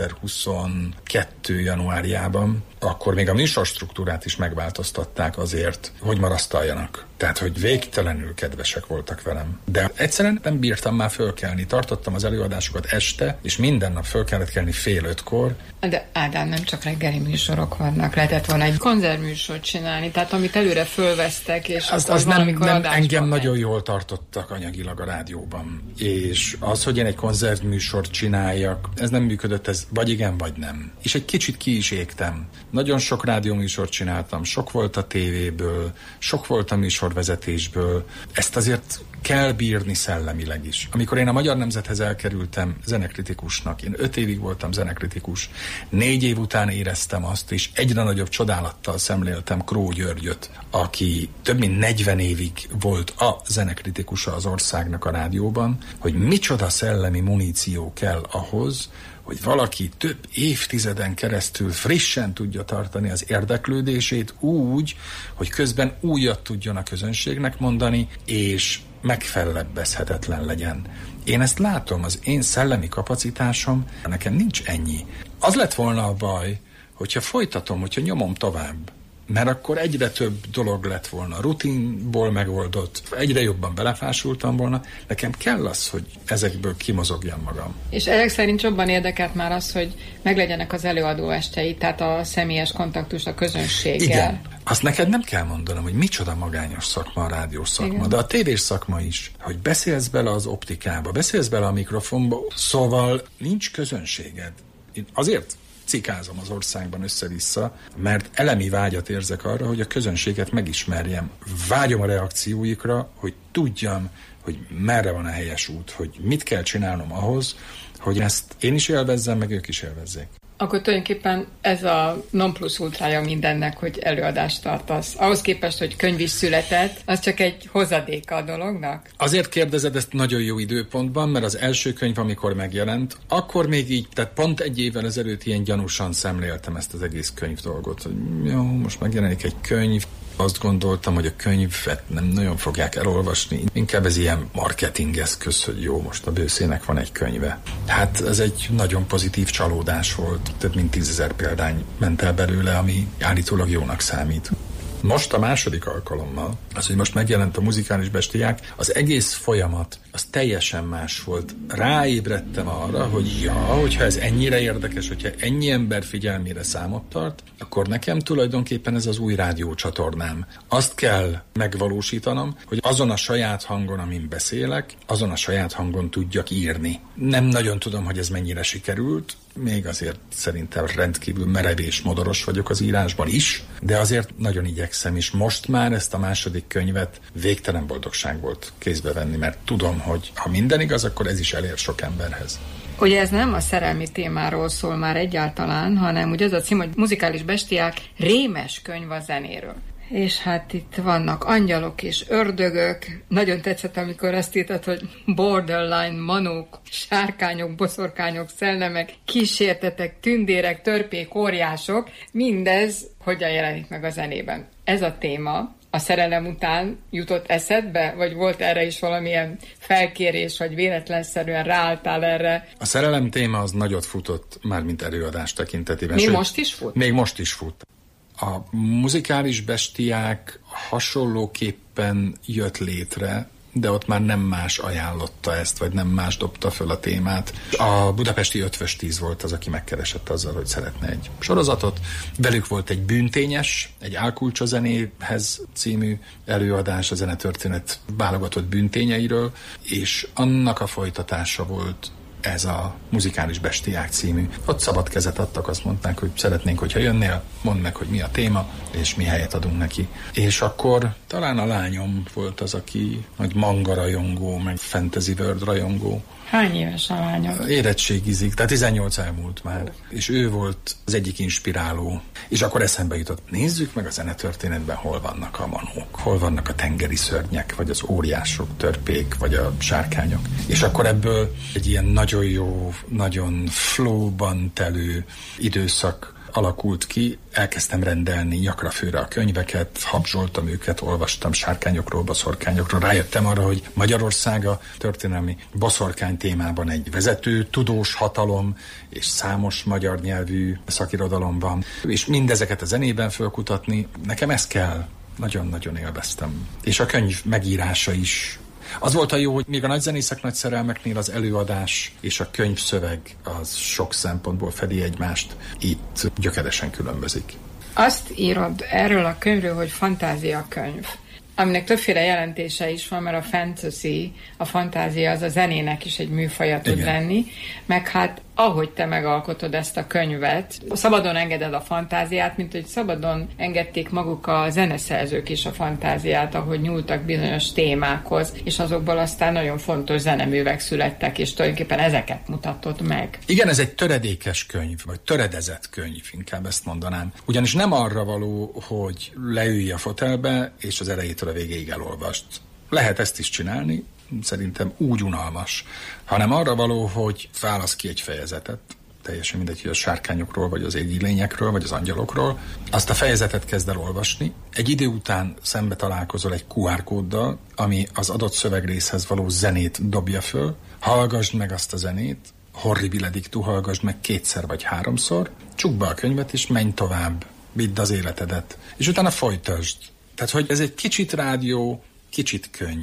2022. januárjában, akkor még a műsorstruktúrát is megváltoztatták azért, hogy marasztaljanak. Tehát, hogy végtelenül kedvesek voltak velem. De egyszerűen nem bírtam már fölkelni. Tartottam az előadásokat este, és minden nap föl kellett kelni 4:30-kor. De Ádám, nem csak reggeli műsorok vannak. Lehetett volna egy konzervműsort csinálni, tehát amit előre fölvesztek, és az nem engem nagyon jól tartottak anyagilag a rádióban. És az, hogy én egy konzervműsort csináljak, ez nem működött, ez vagy igen, vagy nem. És egy kicsit ki is égtem. Nagyon sok rádióműsort csináltam, sok volt a tévéből, sok volt a műsorvezetésből. Ezt azért kell bírni szellemileg is. Amikor én a Magyar Nemzethez elkerültem zenekritikusnak, én 5 évig voltam zenekritikus, 4 év után éreztem azt, és egyre nagyobb csodálattal szemléltem Kró Györgyöt, aki több mint 40 évig volt a zenekritikusa az országnak a rádióban, hogy micsoda szellemi muníció kell ahhoz, hogy valaki több évtizeden keresztül frissen tudja tartani az érdeklődését úgy, hogy közben újat tudjon a közönségnek mondani, és megfellebbezhetetlen legyen. Én ezt látom, az én szellemi kapacitásom, nekem nincs ennyi. Az lett volna a baj, hogyha folytatom, hogyha nyomom tovább. Mert akkor egyre több dolog lett volna rutinból megoldott, egyre jobban belefásultam volna. Nekem kell az, hogy ezekből kimozogjam magam. És ezek szerint jobban érdekelt már az, hogy meglegyenek az előadó estei, tehát a személyes kontaktus a közönséggel. Igen. Azt neked nem kell mondanom, hogy micsoda magányos szakma a rádiós szakma, igen. De a tévés szakma is, hogy beszélsz bele az optikába, beszélsz bele a mikrofonba, szóval nincs közönséged. Azért cikázom az országban össze-vissza, mert elemi vágyat érzek arra, hogy a közönséget megismerjem. Vágyom a reakcióikra, hogy tudjam, hogy merre van a helyes út, hogy mit kell csinálnom ahhoz, hogy ezt én is élvezzem, meg ők is élvezzék. Akkor tulajdonképpen ez a non plus ultrája mindennek, hogy előadást tartasz. Ahhoz képest, hogy könyv is született, az csak egy hozadéka a dolognak? Azért kérdezed ezt nagyon jó időpontban, mert az első könyv, amikor megjelent, akkor még így, tehát pont egy évvel ezelőtt ilyen gyanúsan szemléltem ezt az egész könyv dolgot, hogy jó, most megjelenik egy könyv. Azt gondoltam, hogy a könyvet nem nagyon fogják elolvasni. Inkább ez ilyen marketing eszköz, hogy jó, most a Bőszének van egy könyve. Hát ez egy nagyon pozitív csalódás volt. Több mint 10 000 példány ment el belőle, ami állítólag jónak számít. Most a második alkalommal, az, hogy most megjelent a Muzikális Bestiák, az egész folyamat, az teljesen más volt. Ráébredtem arra, hogy hogyha ez ennyire érdekes, hogyha ennyi ember figyelmére számot tart, akkor nekem tulajdonképpen ez az új rádiócsatornám. Azt kell megvalósítanom, hogy azon a saját hangon, amin beszélek, azon a saját hangon tudjak írni. Nem nagyon tudom, hogy ez mennyire sikerült, még azért szerintem rendkívül merev és modoros vagyok az írásban is, de azért nagyon igyekszem, és most már ezt a második könyvet végtelen boldogság volt kézbe venni, mert tudom, hogy ha minden igaz, akkor ez is elér sok emberhez. Ugye ez nem a szerelmi témáról szól már egyáltalán, hanem ugye az a cím, hogy Muzikális Bestiák, rémes könyv a zenéről. És hát itt vannak angyalok és ördögök. Nagyon tetszett, amikor azt írtad, hogy borderline manók, sárkányok, boszorkányok, szellemek, kísértetek, tündérek, törpék, óriások. Mindez hogyan jelenik meg a zenében? Ez a téma a szerelem után jutott eszedbe? Vagy volt erre is valamilyen felkérés, vagy véletlenszerűen ráálltál erre? A szerelem téma az nagyot futott, mármint előadás tekintetében. Még most is fut? Még most is fut. A Muzikális Bestiák hasonlóképpen jött létre, de ott már nem más ajánlotta ezt, vagy nem más dobta föl a témát. A Budapesti 5-10 volt az, aki megkeresett azzal, hogy szeretne egy sorozatot. Velük volt egy Bűntényes, egy Álkulcs a zenéhez című előadás, a zenetörténet válogatott bűntényeiről, és annak a folytatása volt ez a Muzikális Bestiák című. Ott szabad kezet adtak, azt mondták, hogy szeretnénk, hogyha jönnél, mondd meg, hogy mi a téma, és mi helyet adunk neki. És akkor talán a lányom volt az, aki nagy manga rajongó, meg fantasy world rajongó. Hány éves a lányod? Érettségizik, tehát 18 elmúlt már. És ő volt az egyik inspiráló. És akkor eszembe jutott, nézzük meg a zenetörténetben, hol vannak a manók, hol vannak a tengeri szörnyek, vagy az óriások, törpék, vagy a sárkányok. És akkor ebből egy ilyen nagyon jó, nagyon flowban telő időszak alakult ki, elkezdtem rendelni nyakra főre a könyveket, habzsoltam őket, olvastam sárkányokról, boszorkányokról, rájöttem arra, hogy Magyarország a történelmi boszorkány témában egy vezető, tudós hatalom, és számos magyar nyelvű szakirodalom van, és mindezeket a zenében fölkutatni, nekem ez kell. Nagyon-nagyon élveztem. És a könyv megírása is. Az volt a jó, hogy még a nagyzenészek, nagy szerelmeknél az előadás és a könyvszöveg az sok szempontból fedi egymást. Itt gyökeresen különbözik. Azt írod erről a könyvről, hogy fantáziakönyv, aminek többféle jelentése is van, mert a fantasy, a fantázia az a zenének is egy műfaja tud lenni, meg hát ahogy te megalkotod ezt a könyvet, szabadon engeded a fantáziát, mint hogy szabadon engedték maguk a zeneszerzők is a fantáziát, ahogy nyúltak bizonyos témákhoz, és azokból aztán nagyon fontos zeneművek születtek, és tulajdonképpen ezeket mutatod meg. Igen, ez egy töredékes könyv, vagy töredezett könyv, inkább ezt mondanám. Ugyanis nem arra való, hogy leülj a fotelbe, és az elejétől a végéig elolvast. Lehet ezt is csinálni, szerintem úgy unalmas, hanem arra való, hogy válasz ki egy fejezetet, teljesen mindegy, hogy a sárkányokról, vagy az égi lényekről, vagy az angyalokról, azt a fejezetet kezd el olvasni, egy idő után szembe találkozol egy QR kóddal, ami az adott szövegrészhez való zenét dobja föl, hallgasd meg azt a zenét, horribile dictu, hallgasd meg 2-szer vagy 3-szor, csukd be a könyvet, és menj tovább, vidd az életedet, és utána folytasd. Tehát, hogy ez egy kicsit rádió, kicsit könyv.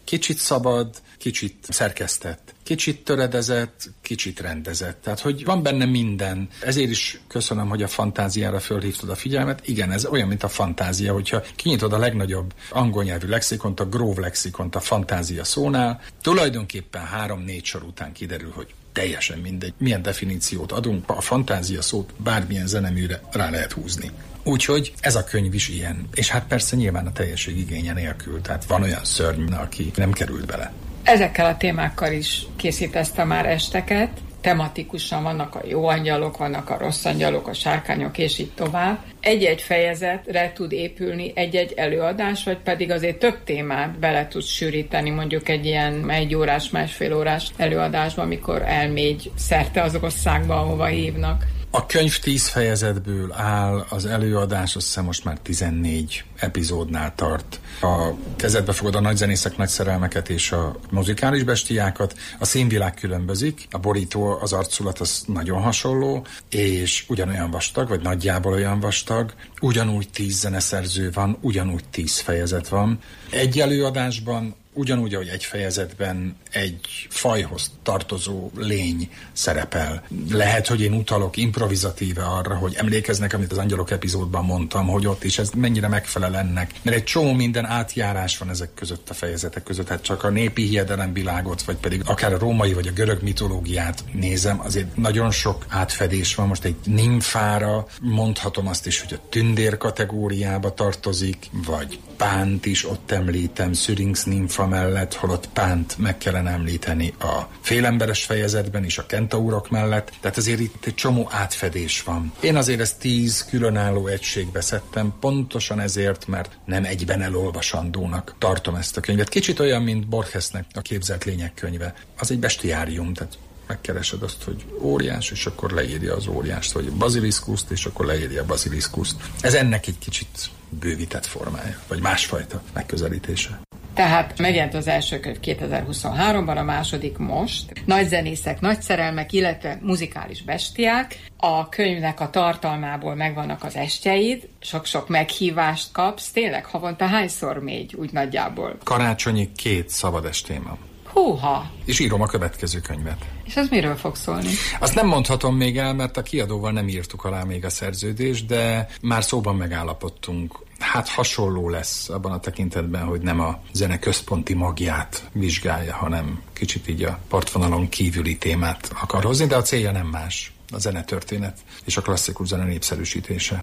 Kicsit szabad, kicsit szerkesztett, kicsit töredezett, kicsit rendezett. Tehát, hogy van benne minden. Ezért is köszönöm, hogy a fantáziára fölhívtad a figyelmet. Igen, ez olyan, mint a fantázia, hogyha kinyitod a legnagyobb angol nyelvű lexikont, a Grove lexikont a fantázia szónál, tulajdonképpen 3-4 sor után kiderül, hogy teljesen mindegy, milyen definíciót adunk, a fantázia szót bármilyen zeneműre rá lehet húzni. Úgyhogy ez a könyv is ilyen. És hát persze nyilván a teljesség igénye nélkül, tehát van olyan szörny, aki nem került bele. Ezekkel a témákkal is készítette már esteket. Tematikusan vannak a jó angyalok, vannak a rossz angyalok, a sárkányok, és így tovább. Egy-egy fejezetre tud épülni egy-egy előadás, vagy pedig azért több témát bele tud sűríteni, mondjuk egy ilyen 1 órás, 1,5 órás előadásba, amikor elmégy szerte az országba, ahova hívnak. A könyv 10 fejezetből áll, az előadás azt hiszem most már 14 epizódnál tart. A kezedbe fogod a nagyzenészek, nagy szerelmeket és a muzikális bestiákat. A színvilág különbözik, a borító, az arculat az nagyon hasonló, és ugyanolyan vastag, vagy nagyjából olyan vastag. Ugyanúgy 10 zeneszerző van, ugyanúgy 10 fejezet van. Egy előadásban ugyanúgy, ahogy egy fejezetben egy fajhoz tartozó lény szerepel. Lehet, hogy én utalok improvizatíve arra, hogy emlékeznek, amit az Angyalok epizódban mondtam, hogy ott is ez mennyire megfelel ennek. Mert egy csomó minden átjárás van ezek között a fejezetek között. Hát csak a népi hiedelemvilágot, vagy pedig akár a római vagy a görög mitológiát nézem, azért nagyon sok átfedés van. Most egy nimfára mondhatom azt is, hogy a tündér kategóriába tartozik, vagy Pánt is ott említem, Syrinx nimfa mellett, holott Pánt meg kellene említeni a félemberes fejezetben is, a kentaurok mellett, tehát azért itt egy csomó átfedés van. Én azért ezt 10 különálló egységbe szedtem, pontosan ezért, mert nem egyben elolvasandónak tartom ezt a könyvet. Kicsit olyan, mint Borgesnek a Képzelt lények könyve. Az egy bestiárium, tehát megkeresed azt, hogy óriás, és akkor leírja az óriást, vagy baziliszkuszt, és akkor leírja a baziliszkuszt. Ez ennek egy kicsit bővített formája, vagy másfajta megközelítése. Tehát megjelent az első könyv 2023-ban, a második most. Nagy zenészek, nagy szerelmek, illetve muzikális bestiák. A könyvnek a tartalmából megvannak az estjeid, sok-sok meghívást kapsz. Tényleg havonta hányszor mégy, úgy nagyjából? Karácsonyig 2 szabad estém van. Húha! És írom a következő könyvet. És ez miről fog szólni? Azt nem mondhatom még el, mert a kiadóval nem írtuk alá még a szerződést, de már szóban megállapodtunk. Hát hasonló lesz abban a tekintetben, hogy nem a zene központi magját vizsgálja, hanem kicsit így a partvonalon kívüli témát akar hozni, de a célja nem más. A zenetörténet és a klasszikus zene népszerűsítése.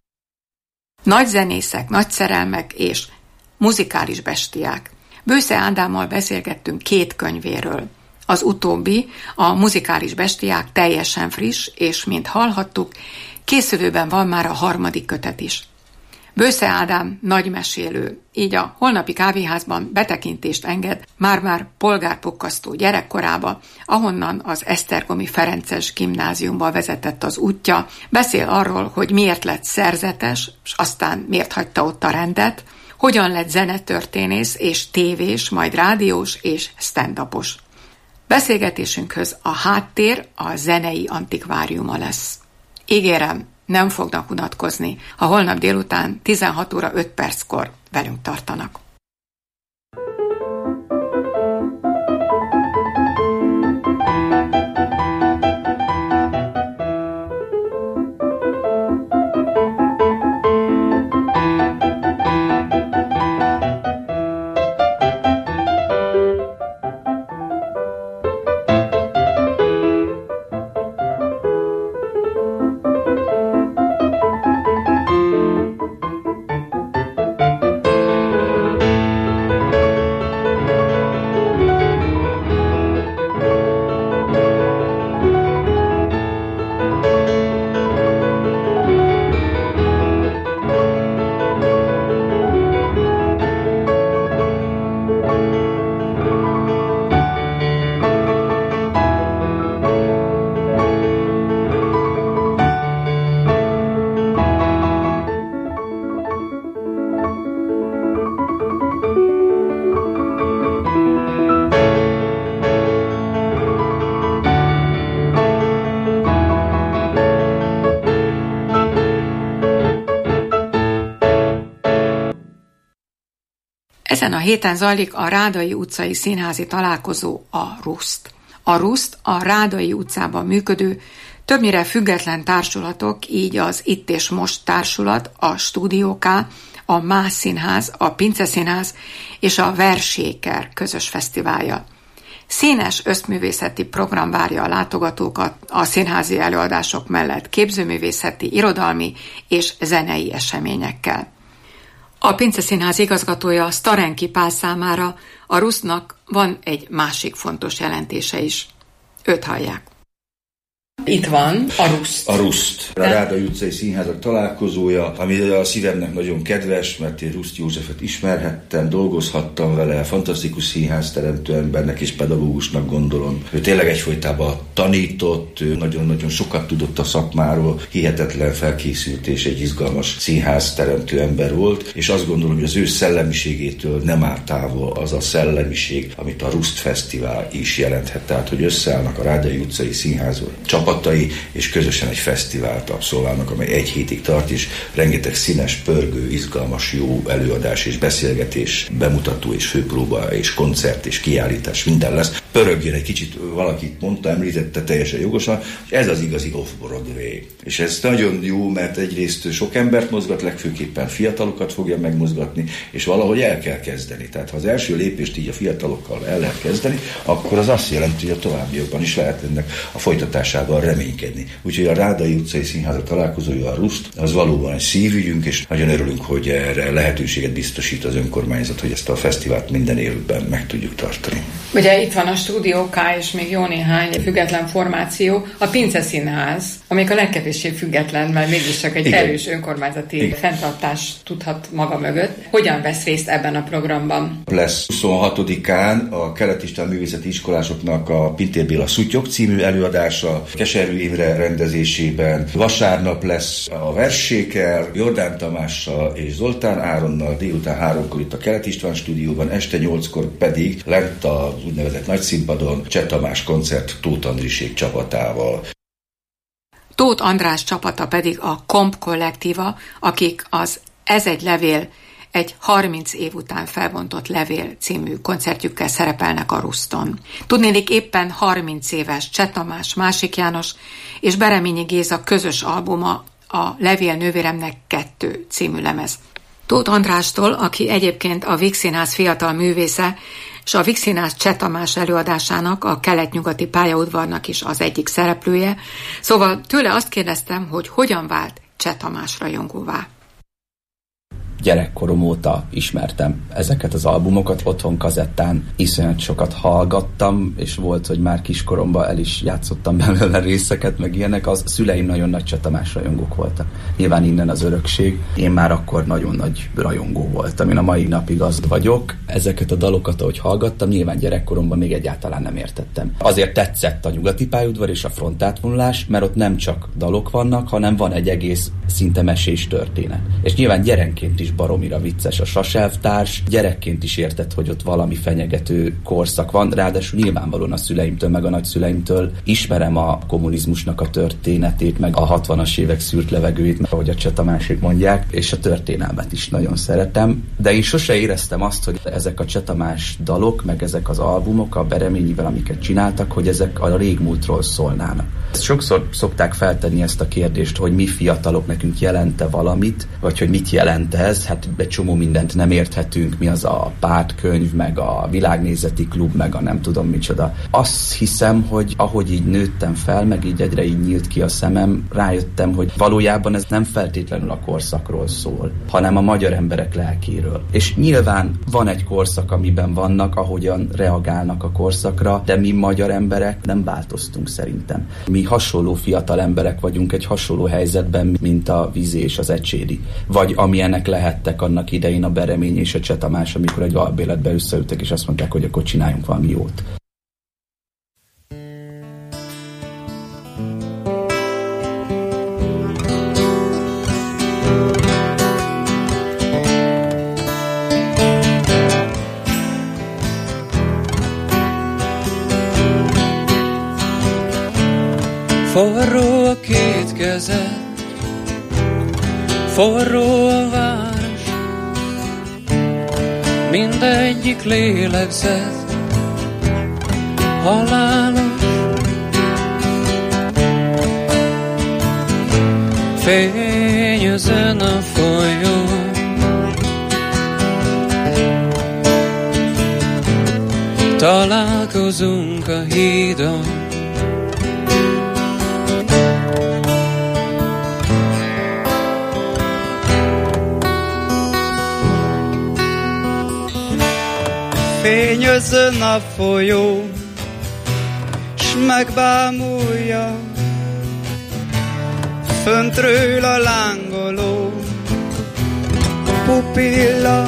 Nagy zenészek, nagy szerelmek és muzikális bestiák. Bősze Ádámmal beszélgettünk 2 könyvéről. Az utóbbi, a muzikális bestiák teljesen friss, és mint hallhattuk, készülőben van már a 3. kötet is. Bősze Ádám nagy mesélő, így a holnapi kávéházban betekintést enged már-már polgárpukkasztó gyerekkorába, ahonnan az Esztergomi Ferences gimnáziumba vezetett az útja, beszél arról, hogy miért lett szerzetes, és aztán miért hagyta ott a rendet, hogyan lett zenetörténész és tévés, majd rádiós és stand-upos. Beszélgetésünkhöz a háttér a zenei antikváriuma lesz. Ígérem, nem fognak unatkozni, ha holnap délután 16 óra 5 perckor velünk tartanak. Ezen a héten zajlik a Rádai utcai színházi találkozó, a RUSZT. A RUSZT a Rádai utcában működő, többnyire független társulatok, így az Itt és Most társulat, a Stúdió K, a Más Színház, a Pince Színház és a Verséker közös fesztiválja. Színes összművészeti program várja a látogatókat a színházi előadások mellett képzőművészeti, irodalmi és zenei eseményekkel. A Pince Színház igazgatója Starenki Pál számára a RUSZT-nak van egy másik fontos jelentése is. Őt hallják. Itt van a RUSZT. A RUSZT, a Rádai utcai színházak találkozója, ami a szívemnek nagyon kedves, mert én Ruszt Józsefet ismerhettem, dolgozhattam vele, fantasztikus színházteremtő embernek és pedagógusnak gondolom. Ő tényleg egyfolytában tanított, ő nagyon-nagyon sokat tudott a szakmáról, hihetetlen felkészült és egy izgalmas színházteremtő ember volt, és azt gondolom, hogy az ő szellemiségétől nem áll távol az a szellemiség, amit a RUSZT Fesztivál is jelenthet. Tehát, hogy összeállnak a Rádai utcai színházok csapatai, és közösen egy fesztivált abszolválnak, amely egy hétig tart, és rengeteg színes, pörgő, izgalmas, jó előadás és beszélgetés, bemutató és főpróba és koncert és kiállítás, minden lesz. Pörögjön egy kicsit, valaki mondta, említette teljesen jogosan, hogy ez az igazi off-Broadway. És ez nagyon jó, mert egyrészt sok embert mozgat, legfőképpen fiatalokat fogja megmozgatni, és valahogy el kell kezdeni. Tehát ha az első lépést így a fiatalokkal el lehet kezdeni, akkor az azt jelenti, hogy a továbbiakban is lehet ennek a folytatásával reménykedni. Úgyhogy a Rádai utcai színházak találkozója, a RUSZT, az valóban egy szívügyünk, és nagyon örülünk, hogy erre lehetőséget biztosít az önkormányzat, hogy ezt a fesztivált minden évben meg tudjuk tartani. Ugye itt van a Stúdió K és még jó néhány független formáció, a Pince Színház, amelyik a legkevésbé független, mert mégiscsak egy erős önkormányzati fenntartás tudhat maga mögött. Hogyan vesz részt ebben a programban? Lesz 26-án a Kelet István Művészeti Iskolásoknak a Pintér Béla Szutyok című előadása Keserű Imre rendezésében. Vasárnap lesz a Verséker Jordán Tamással és Zoltán Áronnal, délután 3-kor itt a Kelet István stúdióban, este 8-kor pedig lent az úgynevezett nagy színpadon Cseh Tamás koncert Tóth Andrisék csapatával. Tóth András csapata pedig a Komp kollektíva, akik az Ez egy levél, egy 30 év után felbontott levél című koncertjükkel szerepelnek a RUSZTon. Tudnélik, éppen 30 éves Cseh Tamás, Másik János és Bereményi Géza közös albuma, a Levél nővéremnek 2 című lemez. Tóth Andrástól, aki egyébként a Víg Színház fiatal művésze, és a Víg Színház Cseh Tamás előadásának, a kelet-nyugati pályaudvarnak is az egyik szereplője, szóval tőle azt kérdeztem, hogy hogyan vált Cseh Tamás rajongóvá. Gyerekkorom óta ismertem ezeket az albumokat, otthon kazettán iszonyat sokat hallgattam, és volt, hogy már kiskoromban el is játszottam belőle részeket, meg ilyenek. Az szüleim nagyon nagy Cseh Tamás rajongók voltak. Nyilván innen az örökség. Én már akkor nagyon nagy rajongó voltam. Én a mai napig az vagyok. Ezeket a dalokat, ahogy hallgattam, nyilván gyerekkoromban még egyáltalán nem értettem. Azért tetszett a nyugati pályaudvar és a frontátvonulás, mert ott nem csak dalok vannak, hanem van egy egész szinte mesés történet. És nyilván gyerekként is baromira vicces a Saselvtárs. Gyerekként is érted, hogy ott valami fenyegető korszak van, ráadásul nyilvánvalóan a szüleimtől, meg a nagyszüleimtől ismerem a kommunizmusnak a történetét, meg a 60-as évek szűrt levegőjét, meg ahogy a Cseh Tamásék mondják, és a történelmet is nagyon szeretem. De én sose éreztem azt, hogy ezek a Cseh Tamás dalok, meg ezek az albumok a Bereményivel, amiket csináltak, hogy ezek a régmúltról szólnának. Sokszor szokták feltenni ezt a kérdést, hogy mi fiatalok nekünk jelente valamit, vagy hogy mit jelent ez. Hát egy csomó mindent nem érthetünk, mi az a pártkönyv, meg a világnézeti klub, meg a nem tudom micsoda. Azt hiszem, hogy ahogy így nőttem fel, meg így egyre így nyílt ki a szemem, rájöttem, hogy valójában ez nem feltétlenül a korszakról szól, hanem a magyar emberek lelkéről. És nyilván van egy korszak, amiben vannak, ahogyan reagálnak a korszakra, de mi magyar emberek nem változtunk szerintem. Mi hasonló fiatal emberek vagyunk egy hasonló helyzetben, mint a Vízi és az Ecséri. Vagy amilyenek lehettek annak idején a Beremény és a Cseh Tamás, amikor egy albéletbe összeültek, és azt mondták, hogy akkor csináljunk valami jót. Forró a két kezed, forró a város, mindegyik lélegzet halálos. Fényözön a folyó, találkozunk a hídon. Fényözön a folyó, s megbámulja föntről a lángoló pupilla.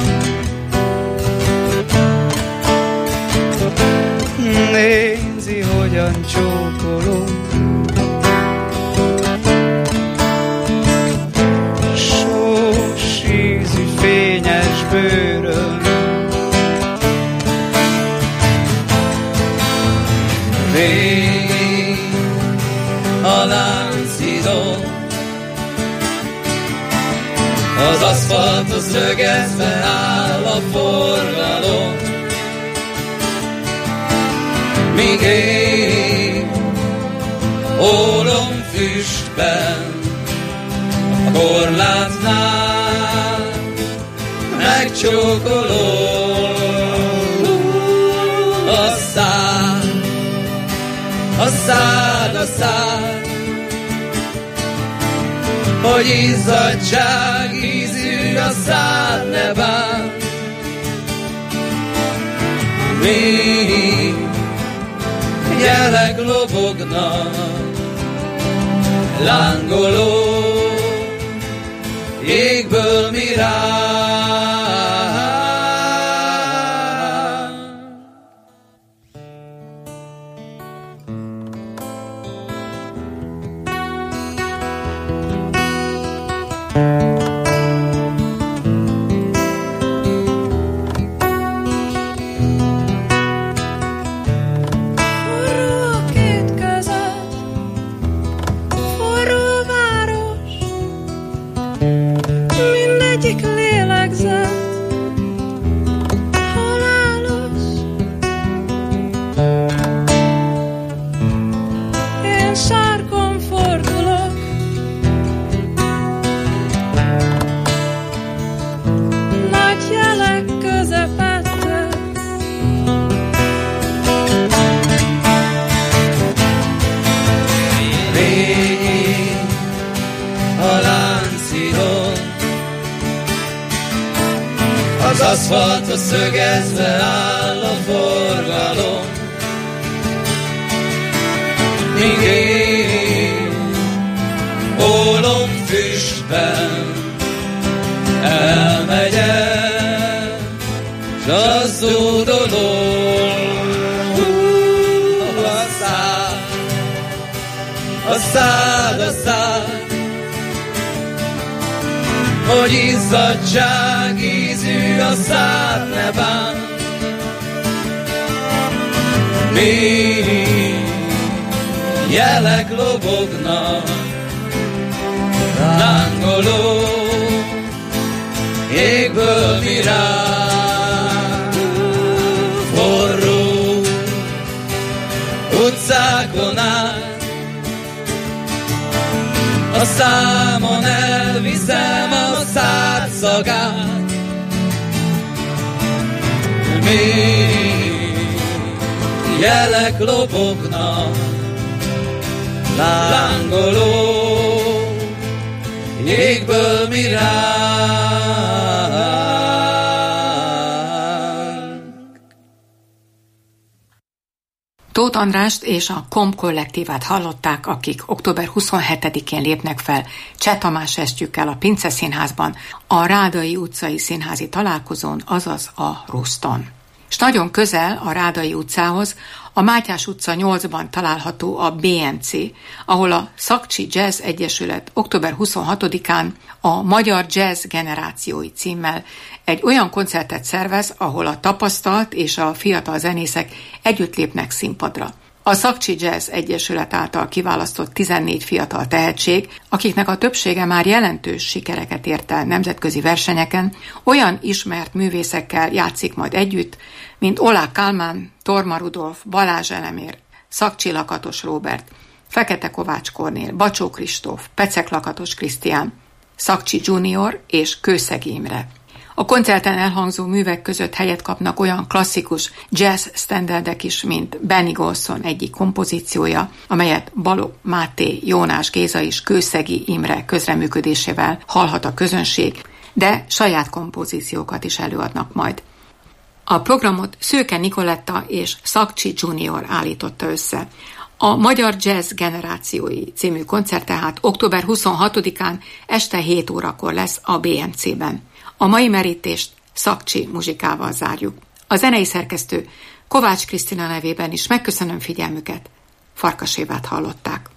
Nézi, hogyan csókolom sós ízű fényes bőrön. Végig a Lánchídon, az aszfalthoz rögezve áll a forgalom. Míg ég ólom füstben a korlátnál megcsókolom a szád, a szád, a szád, hogy izzadság ízű a szád ne bán. Még jelek lobognak, lángoló égből mirál. Az aszfaltra szögezve áll a forgalom. Míg én ólom füstben elmegyek, s az zúdolom a szád, a szád, a szád, hogy izzadság ízű a szád ne bán. Még jelek lobognak, lángoló égből mirál. Forró utcákon át, a számon elviszem a szád szagát. Még jelek lobognak, lángoló égből mirál. Tóth Andrást és a KOM kollektívát hallották, akik október 27-én lépnek fel Cseh Tamás estjükkel a Pince Színházban, a Rádai utcai színházi találkozón, azaz a Ruszton. És nagyon közel a Rádai utcához a Mátyás utca 8-ban található a BMC, ahol a Szakcsi Jazz Egyesület október 26-án a Magyar Jazz Generációi címmel egy olyan koncertet szervez, ahol a tapasztalt és a fiatal zenészek együtt lépnek színpadra. A Szakcsi Jazz Egyesület által kiválasztott 14 fiatal tehetség, akiknek a többsége már jelentős sikereket ért el nemzetközi versenyeken, olyan ismert művészekkel játszik majd együtt, mint Olah Kálmán, Torma Rudolf, Balázs Elemér, Szakcsi Lakatos Róbert, Fekete Kovács Kornél, Bacsó Kristóf, Pecek Lakatos Krisztián, Szakcsi Junior és Kőszegi Imre. A koncerten elhangzó művek között helyet kapnak olyan klasszikus jazz standardek is, mint Benny Golson egyik kompozíciója, amelyet Balogh Máté, Jónás Géza és Kőszegi Imre közreműködésével hallhat a közönség, de saját kompozíciókat is előadnak majd. A programot Szőke Nikoletta és Szakcsi Junior állította össze. A Magyar Jazz Generációi című koncert tehát október 26-án este 7 órakor lesz a BMC-ben. A mai merítést Szakcsi muzsikával zárjuk. A zenei szerkesztő Kovács Krisztina nevében is megköszönöm figyelmüket. Farkas Évát hallották.